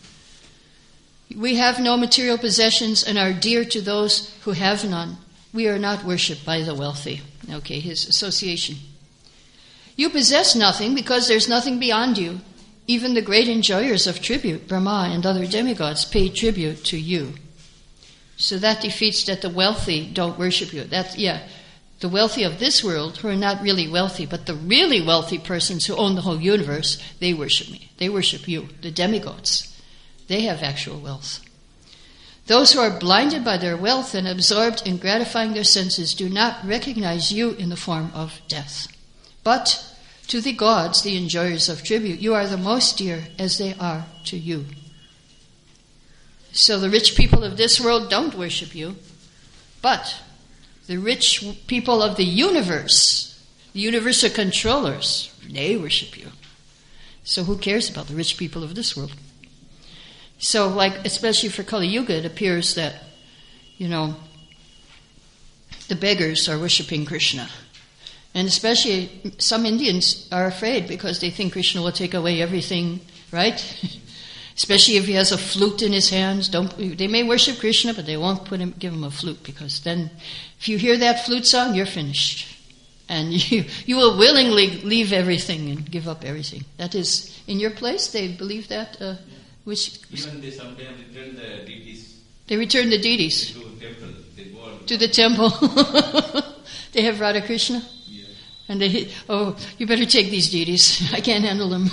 We have no material possessions and are dear to those who have none. We are not worshipped by the wealthy. Okay, his association. You possess nothing because there's nothing beyond you. Even the great enjoyers of tribute, Brahma and other demigods, pay tribute to you. So that defeats that the wealthy don't worship you. The wealthy of this world, who are not really wealthy, but the really wealthy persons who own the whole universe, they worship me. They worship you, the demigods. They have actual wealth. Those who are blinded by their wealth and absorbed in gratifying their senses do not recognize you in the form of death. But to the gods, the enjoyers of tribute, you are the most dear as they are to you. So the rich people of this world don't worship you, but the rich people of the universal controllers, they worship you. So who cares about the rich people of this world? So, especially for Kali Yuga, it appears that, the beggars are worshiping Krishna. And especially some Indians are afraid because they think Krishna will take away everything, right? Especially if he has a flute in his hands. They may worship Krishna, but they won't give him a flute, because then if you hear that flute song, you're finished. And you will willingly leave everything and give up everything. That is, in your place, they believe that? Even they sometimes return the deities. They return the deities. To the temple. They have Radha Krishna? Yeah. And you better take these deities. I can't handle them.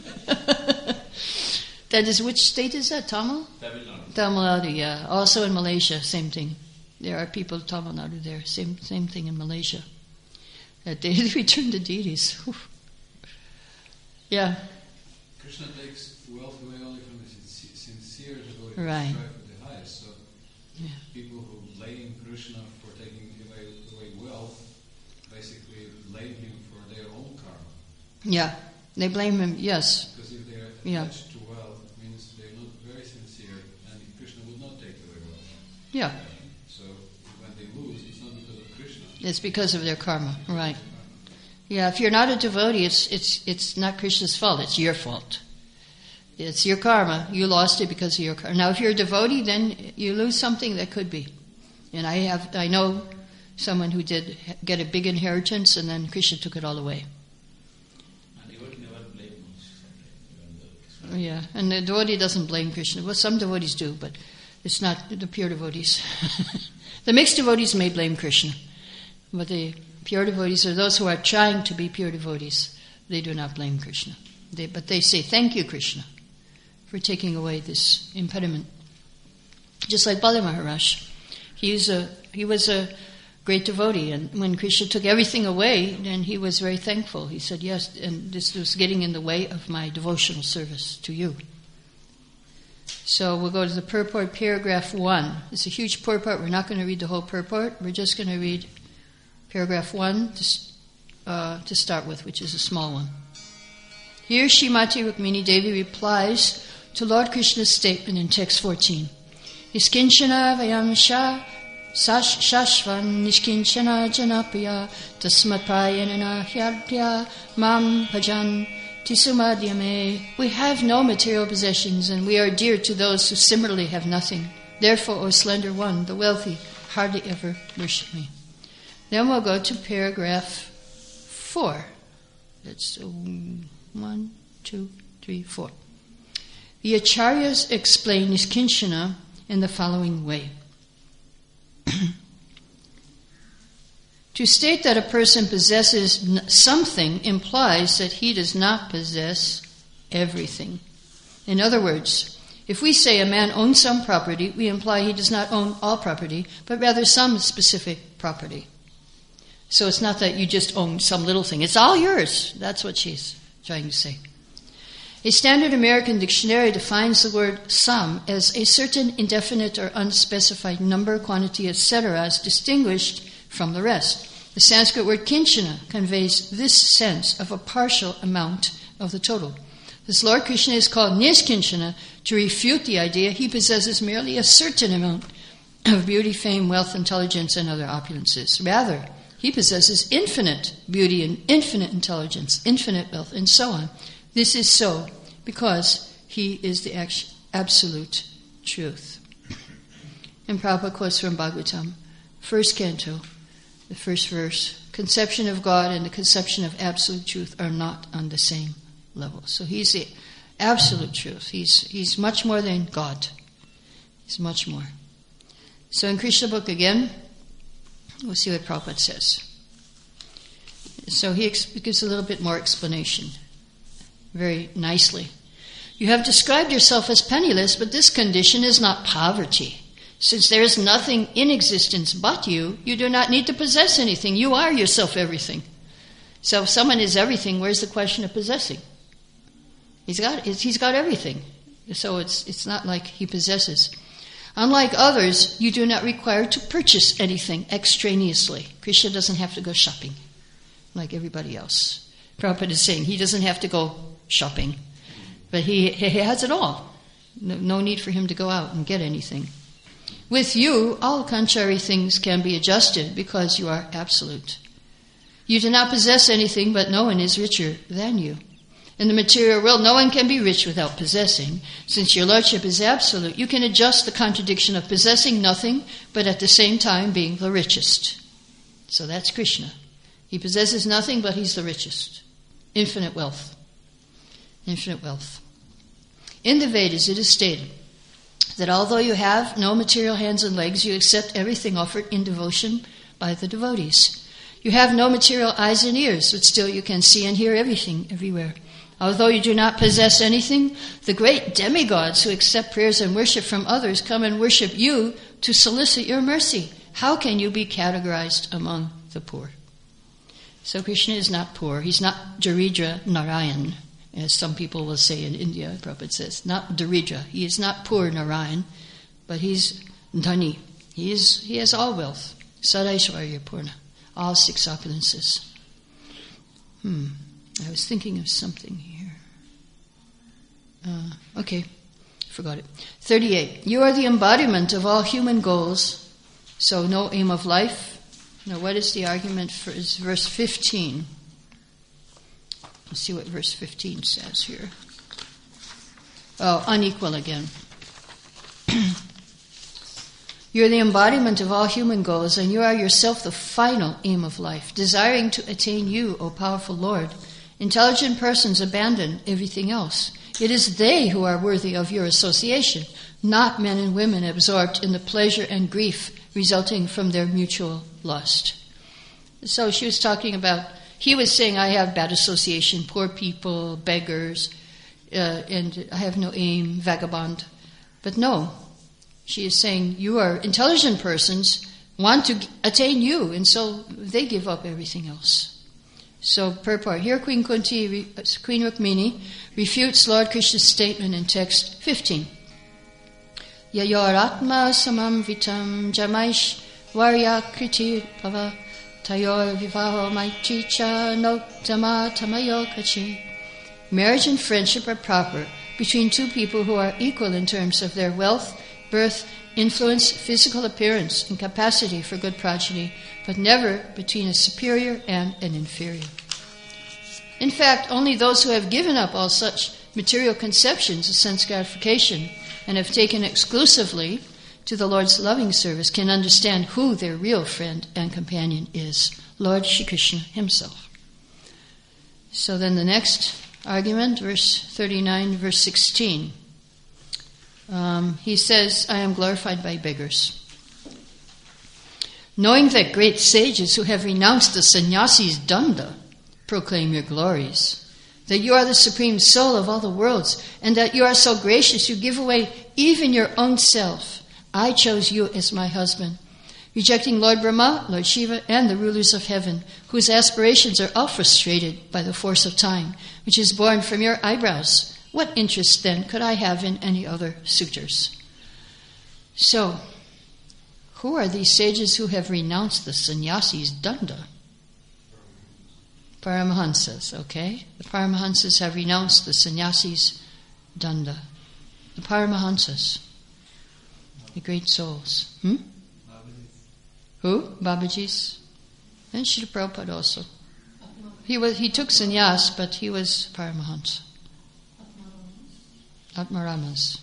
That is, which state is that? Tamil? Tamil Nadu, yeah. Also in Malaysia, same thing. There are people Tamil Nadu there. Same thing in Malaysia. That they return the deities. Whew. Yeah. Krishna takes wealth away only from the sincere devotee. Right. For the highest. So people who blame Krishna for taking away wealth basically blame him for their own karma. Yeah. They blame him, yes. Because if they're attached to wealth, it means they're not very sincere, and Krishna would not take away wealth. Yeah. So when they lose, it's not because of Krishna. It's because of their karma, right. Yeah, if you're not a devotee, it's not Krishna's fault, it's your fault. It's your karma. You lost it because of your karma. Now, if you're a devotee, then you lose something that could be. And I know someone who did get a big inheritance, and then Krishna took it all away. And he would never blame us. Yeah, and the devotee doesn't blame Krishna. Well, some devotees do, but it's not the pure devotees. The mixed devotees may blame Krishna, but the pure devotees are those who are trying to be pure devotees. They do not blame Krishna. But they say, thank you, Krishna, for taking away this impediment. Just like Bali Maharaj. He was a great devotee, and when Krishna took everything away, then he was very thankful. He said, yes, and this was getting in the way of my devotional service to you. So we'll go to the purport, paragraph 1. It's a huge purport. We're not going to read the whole purport. We're just going to read paragraph 1 to start with, which is a small one. Here Srimati Rukmini Devi replies to Lord Krishna's statement in text 14. Niskinchana vayam shashvan nishkinchana janapriya tasmatprayanana hyadya mam bhajan tisumadhyame. We have no material possessions, and we are dear to those who similarly have nothing. Therefore, O slender one, the wealthy hardly ever worship me. Then we'll go to paragraph 4. That's 1, 2, 3, 4. The Acharyas explain Niskinchana in the following way. To state that a person possesses something implies that he does not possess everything. In other words, if we say a man owns some property, we imply he does not own all property, but rather some specific property. So it's not that you just own some little thing. It's all yours. That's what she's trying to say. A standard American dictionary defines the word some as a certain indefinite or unspecified number, quantity, etc. as distinguished from the rest. The Sanskrit word kinchana conveys this sense of a partial amount of the total. Thus Lord Krishna is called Niskinchana to refute the idea he possesses merely a certain amount of beauty, fame, wealth, intelligence, and other opulences. Rather, he possesses infinite beauty and infinite intelligence, infinite wealth, and so on. This is so because he is the absolute truth. And Prabhupada quotes from Bhagavatam, first canto, the first verse, conception of God and the conception of absolute truth are not on the same level. So he's the absolute truth. He's much more than God. He's much more. So in Krishna book again, we'll see what Prabhupada says. So he gives a little bit more explanation, very nicely. You have described yourself as penniless, but this condition is not poverty. Since there is nothing in existence but you, you do not need to possess anything. You are yourself everything. So if someone is everything, where's the question of possessing? He's got everything. So it's not like he possesses. Unlike others, you do not require to purchase anything extraneously. Krishna doesn't have to go shopping like everybody else. Prabhupada is saying he doesn't have to go shopping, but he has it all. No need for him to go out and get anything. With you, all contrary things can be adjusted because you are absolute. You do not possess anything, but no one is richer than you. In the material world, no one can be rich without possessing. Since your Lordship is absolute, you can adjust the contradiction of possessing nothing, but at the same time being the richest. So that's Krishna. He possesses nothing, but he's the richest. Infinite wealth. Infinite wealth. In the Vedas, it is stated that although you have no material hands and legs, you accept everything offered in devotion by the devotees. You have no material eyes and ears, but still you can see and hear everything everywhere. Although you do not possess anything, the great demigods who accept prayers and worship from others come and worship you to solicit your mercy. How can you be categorized among the poor? So Krishna is not poor. He's not Daridra Narayan, as some people will say in India, Prabhupada says. Not Daridra. He is not poor Narayan, but he's Dhani. He has all wealth. Sadaishwarya Purna. All 6 opulences. I was thinking of something here. Okay, forgot it. 38. You are the embodiment of all human goals, so no aim of life. Now, what is the argument for is verse 15? Let's see what verse 15 says here. Oh, unequal again. You are the embodiment of all human goals, and you are yourself the final aim of life. Desiring to attain you, O powerful Lord, intelligent persons abandon everything else. It is they who are worthy of your association, not men and women absorbed in the pleasure and grief resulting from their mutual lust. So she was talking about, he was saying, I have bad association, poor people, beggars, and I have no aim, vagabond. But no, she is saying, you are intelligent persons, want to attain you, and so they give up everything else. So, purport. Here Queen Kunti, Queen Rukmini, refutes Lord Krishna's statement in text 15. Yayoratma samam vitam jamaish varyakriti bhava tayor vivaho maichicha noktama tamayo kachi. Marriage and friendship are proper between two people who are equal in terms of their wealth, birth, influence, physical appearance, and capacity for good progeny, but never between a superior and an inferior. In fact, only those who have given up all such material conceptions of sense gratification and have taken exclusively to the Lord's loving service can understand who their real friend and companion is, Lord Shri Krishna himself. So then the next argument, verse 39, verse 16. He says, I am glorified by beggars. Knowing that great sages who have renounced the sannyasi's danda proclaim your glories, that you are the supreme soul of all the worlds, and that you are so gracious you give away even your own self, I chose you as my husband, rejecting Lord Brahma, Lord Shiva, and the rulers of heaven, whose aspirations are all frustrated by the force of time, which is born from your eyebrows. What interest, then, could I have in any other suitors? So, who are these sages who have renounced the sannyasi's danda? Paramahansas, okay? The Paramahansas have renounced the sannyasi's danda. The Paramahansas, the great souls. Who? Babaji's? And Srila Prabhupada also. He took sannyas, but he was Paramahansa. Atmaramas.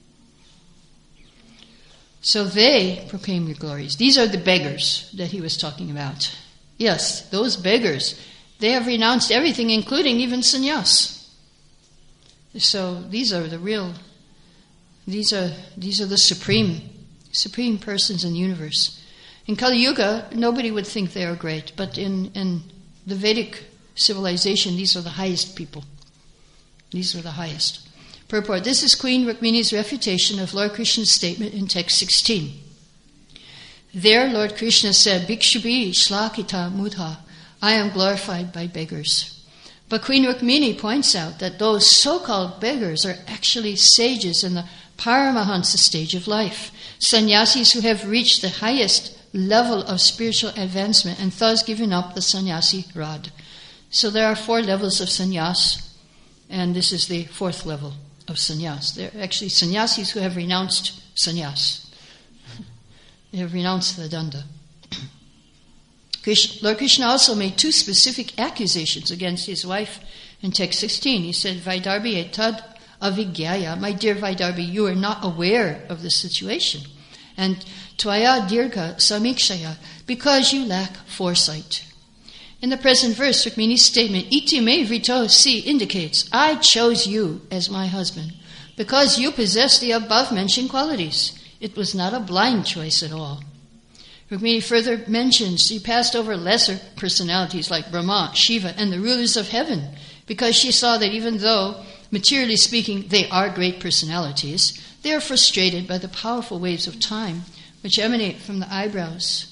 So they proclaim your glories. These are the beggars that he was talking about. Yes, those beggars. They have renounced everything, including even sannyas. So these are the real. These are the supreme persons in the universe. In Kali Yuga, nobody would think they are great, but in the Vedic civilization, these are the highest people. These are the highest. Purport. This is Queen Rukmini's refutation of Lord Krishna's statement in text 16. There, Lord Krishna said, Bhikshubi shlakita mudha, I am glorified by beggars. But Queen Rukmini points out that those so-called beggars are actually sages in the Paramahansa stage of life, sannyasis who have reached the highest level of spiritual advancement and thus given up the sannyasi rod. So there are 4 levels of sannyas, and this is the 4th level of sannyas. They're actually sannyasis who have renounced sannyas. They have renounced the danda. Lord Krishna also made 2 specific accusations against his wife in text 16. He said, Vaidarbhi etad avigyaya, my dear Vaidarbhi, you are not aware of the situation. And tvaya dirgha samikshaya, because you lack foresight. In the present verse, Rukmini's statement, iti me vrito si, indicates, I chose you as my husband because you possess the above-mentioned qualities. It was not a blind choice at all. Rukmini further mentions she passed over lesser personalities like Brahma, Shiva, and the rulers of heaven because she saw that even though, materially speaking, they are great personalities, they are frustrated by the powerful waves of time which emanate from the eyebrows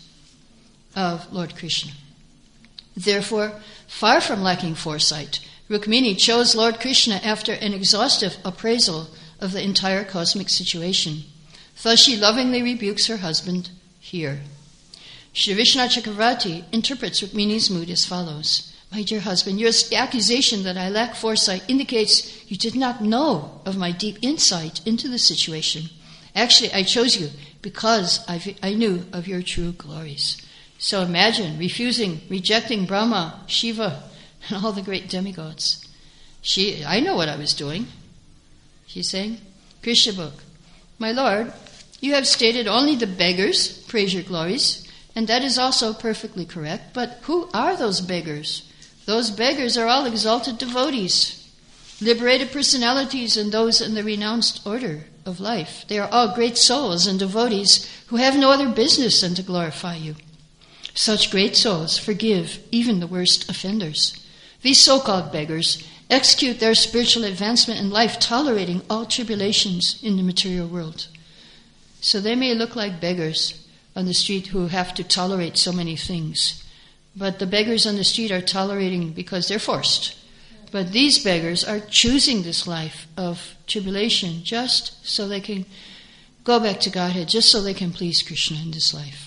of Lord Krishna. Therefore, far from lacking foresight, Rukmini chose Lord Krishna after an exhaustive appraisal of the entire cosmic situation. Thus she lovingly rebukes her husband here. Shri Vishnu Chakravarti interprets Rukmini's mood as follows. My dear husband, your accusation that I lack foresight indicates you did not know of my deep insight into the situation. Actually, I chose you because I knew of your true glories. So imagine rejecting Brahma, Shiva, and all the great demigods. I know what I was doing. She's saying, Krishna book, my Lord, you have stated only the beggars praise your glories, and that is also perfectly correct. But who are those beggars? Those beggars are all exalted devotees, liberated personalities, and those in the renounced order of life. They are all great souls and devotees who have no other business than to glorify you. Such great souls forgive even the worst offenders. These so-called beggars execute their spiritual advancement in life tolerating all tribulations in the material world. So they may look like beggars on the street who have to tolerate so many things. But the beggars on the street are tolerating because they're forced. But these beggars are choosing this life of tribulation just so they can go back to Godhead, just so they can please Krishna in this life.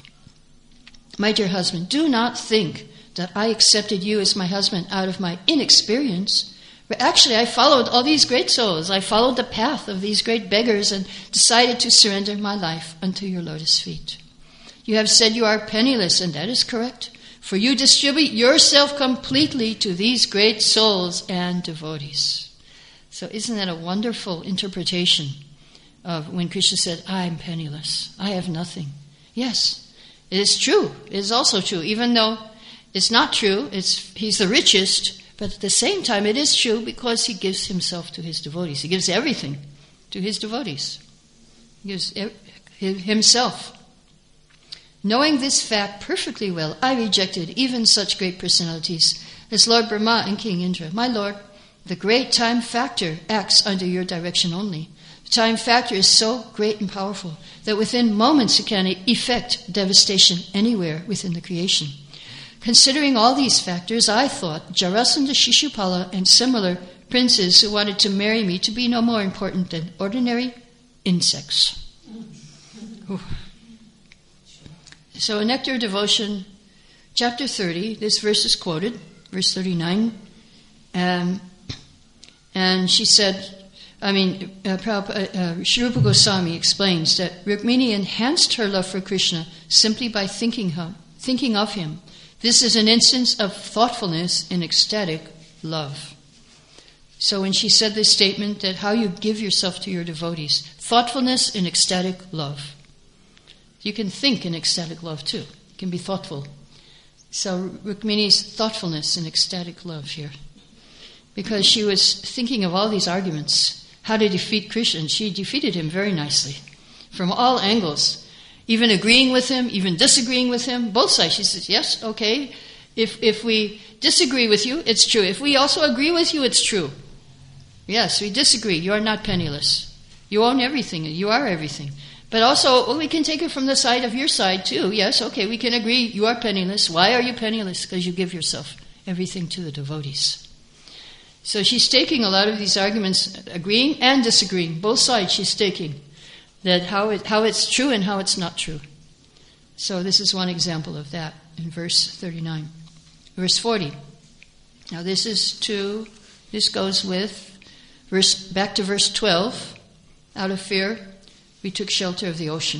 My dear husband, do not think that I accepted you as my husband out of my inexperience. But actually, I followed all these great souls. I followed the path of these great beggars and decided to surrender my life unto your lotus feet. You have said you are penniless, and that is correct. For you distribute yourself completely to these great souls and devotees. So isn't that a wonderful interpretation of when Krishna said, I'm penniless, I have nothing. Yes, it is true. It is also true, even though it's not true, he's the richest, But at the same time, it is true because he gives himself to his devotees. He gives everything to his devotees. He gives himself. Knowing this fact perfectly well, I rejected even such great personalities as Lord Brahma and King Indra. My Lord, the great time factor acts under your direction only. The time factor is so great and powerful that within moments it can effect devastation anywhere within the creation. Considering all these factors, I thought Jarasandha, Shishupala, and similar princes who wanted to marry me to be no more important than ordinary insects. Ooh. So in Nectar Devotion, chapter 30, this verse is quoted, verse 39. And she said, Sri Rupa Goswami explains that Rukmini enhanced her love for Krishna simply by thinking of him. This is an instance of thoughtfulness in ecstatic love. So when she said this statement that how you give yourself to your devotees, thoughtfulness in ecstatic love. You can think in ecstatic love too. You can be thoughtful. So Rukmini's thoughtfulness in ecstatic love here. Because she was thinking of all these arguments, how to defeat Krishna, and she defeated him very nicely. From all angles. Even agreeing with him, even disagreeing with him, both sides. She says, yes, okay, if we disagree with you, it's true. If we also agree with you, it's true. Yes, we disagree. You are not penniless. You own everything. You are everything. But also, we can take it from the side of your side too. Yes, okay, we can agree you are penniless. Why are you penniless? Because you give yourself everything to the devotees. So she's taking a lot of these arguments, agreeing and disagreeing. Both sides she's taking. That how it's true and how it's not true. So this is one example of that in verse 39. Verse 40. Now this goes with back to verse 12. Out of fear, we took shelter of the ocean.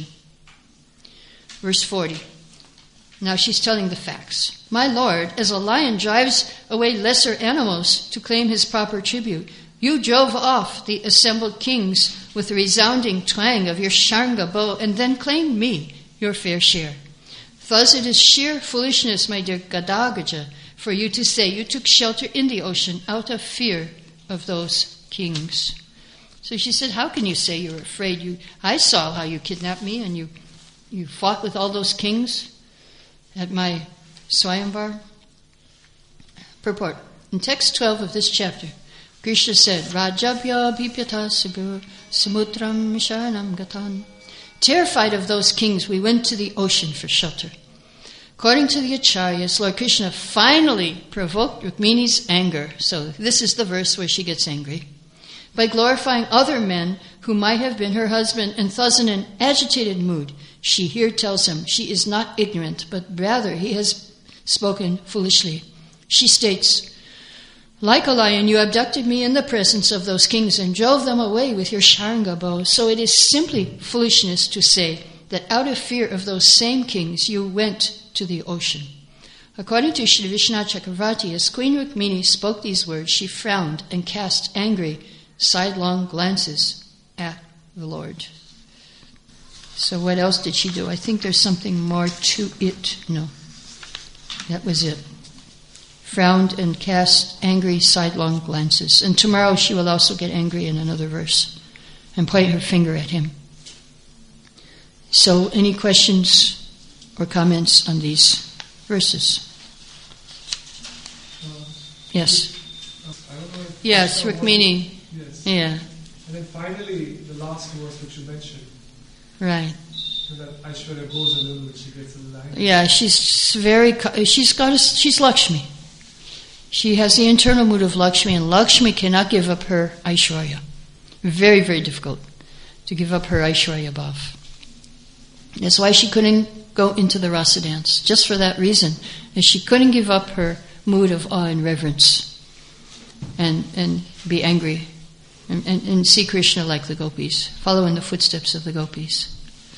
Verse 40. Now she's telling the facts. My Lord, as a lion drives away lesser animals to claim his proper tribute, you drove off the assembled kings with the resounding twang of your Sharanga bow and then claimed me, your fair share. Thus it is sheer foolishness, my dear Gadagaja, for you to say you took shelter in the ocean out of fear of those kings. So she said, how can you say you're afraid? I saw how you kidnapped me and you fought with all those kings at my Swayamvar. Purport. In text 12 of this chapter, Krishna said, Rajabhya bhipyata samudram sharanam gatan. Terrified of those kings, we went to the ocean for shelter. According to the Acharyas, Lord Krishna finally provoked Rukmini's anger. So this is the verse where she gets angry. By glorifying other men who might have been her husband, and thus in an agitated mood, she here tells him she is not ignorant, but rather he has spoken foolishly. She states, like a lion, you abducted me in the presence of those kings and drove them away with your Sharanga bow. So it is simply foolishness to say that out of fear of those same kings, you went to the ocean. According to Sri Vishwanath Chakravarti, as Queen Rukmini spoke these words, she frowned and cast angry, sidelong glances at the Lord. So what else did she do? I think there's something more to it. No, that was it. Frowned and cast angry, sidelong glances. And tomorrow she will also get angry in another verse and point her finger at him. So any questions or comments on these verses? Yes. I don't know if Yes, Rukmini. Yes. Yeah. And then finally, the last verse which you mentioned, Right. so that Aishwarya goes a little, she gets a little angry. Yeah, she's Lakshmi. She has the internal mood of Lakshmi, and Lakshmi cannot give up her Aishwarya. Very, very difficult to give up her Aishwarya bhav. That's why she couldn't go into the rasa dance, just for that reason. And she couldn't give up her mood of awe and reverence and be angry and see Krishna like the gopis, follow in the footsteps of the gopis.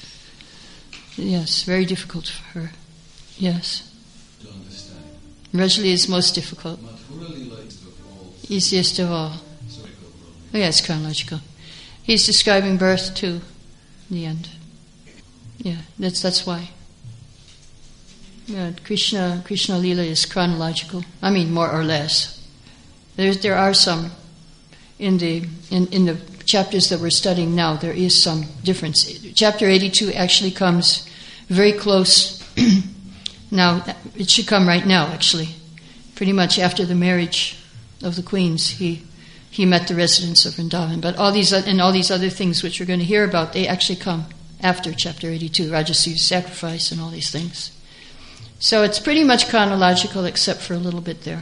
Yes, very difficult for her. Yes. To understand. Rajali is most difficult. Mathura Lila is of all. Easiest of all. Sorry, Oh, yes, chronological. He's describing birth to the end. Yeah, that's why. Yeah, Krishna Lila is chronological. I mean, more or less. There are some in the chapters that we're studying now. There is some difference. Chapter 82 actually comes very close. Now it should come right now. Actually, pretty much after the marriage of the queens, he met the residents of Vrindavan. But all these other things which we're going to hear about, they actually come after chapter 82, Rajasu's sacrifice and all these things. So it's pretty much chronological except for a little bit there.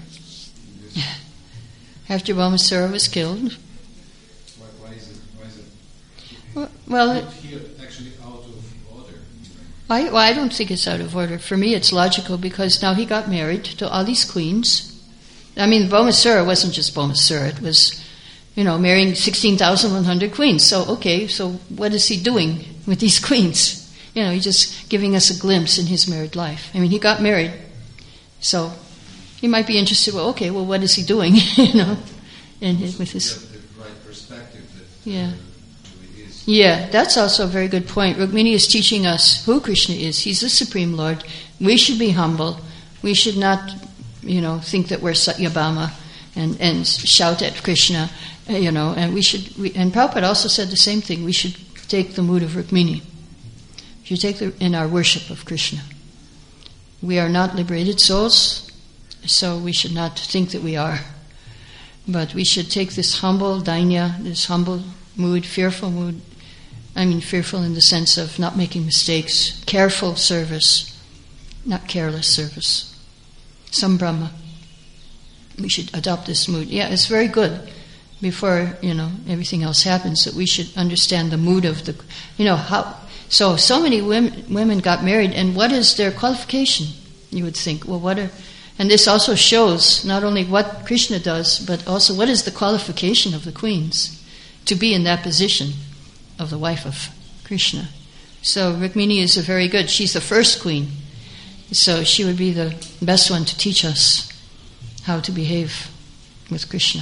After Bhaumasura was killed. Why is it Well, here actually out of order? I don't think it's out of order. For me, it's logical because now he got married to all these queens. I mean, Bhaumasura wasn't just Bhaumasura. It was, marrying 16,100 queens. So, okay, so what is he doing with these queens? He's just giving us a glimpse in his married life. I mean, he got married. So, you might be interested, what is he doing, with his... The right perspective that Yeah. really is. Yeah, that's also a very good point. Rukmini is teaching us who Krishna is. He's the Supreme Lord. We should be humble. We should not, think that we're Satyabhama and shout at Krishna, and and Prabhupada also said the same thing. We should take the mood of Rukmini. We should take in our worship of Krishna. We are not liberated souls, so we should not think that we are. But we should take this humble dainya, this humble mood, fearful mood. I mean, fearful in the sense of not making mistakes, careful service, not careless service. Sambrahma. We should adopt this mood. Yeah, it's very good. Before, everything else happens, that we should understand the mood of the, how. So many women got married, and what is their qualification? You would think, and this also shows not only what Krishna does, but also what is the qualification of the queens to be in that position of the wife of Krishna. So Rukmini is very good. She's the first queen. So she would be the best one to teach us how to behave with Krishna.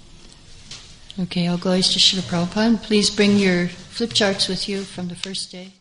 Okay, all glories to Srila Prabhupada. Please bring your flip charts with you from the first day.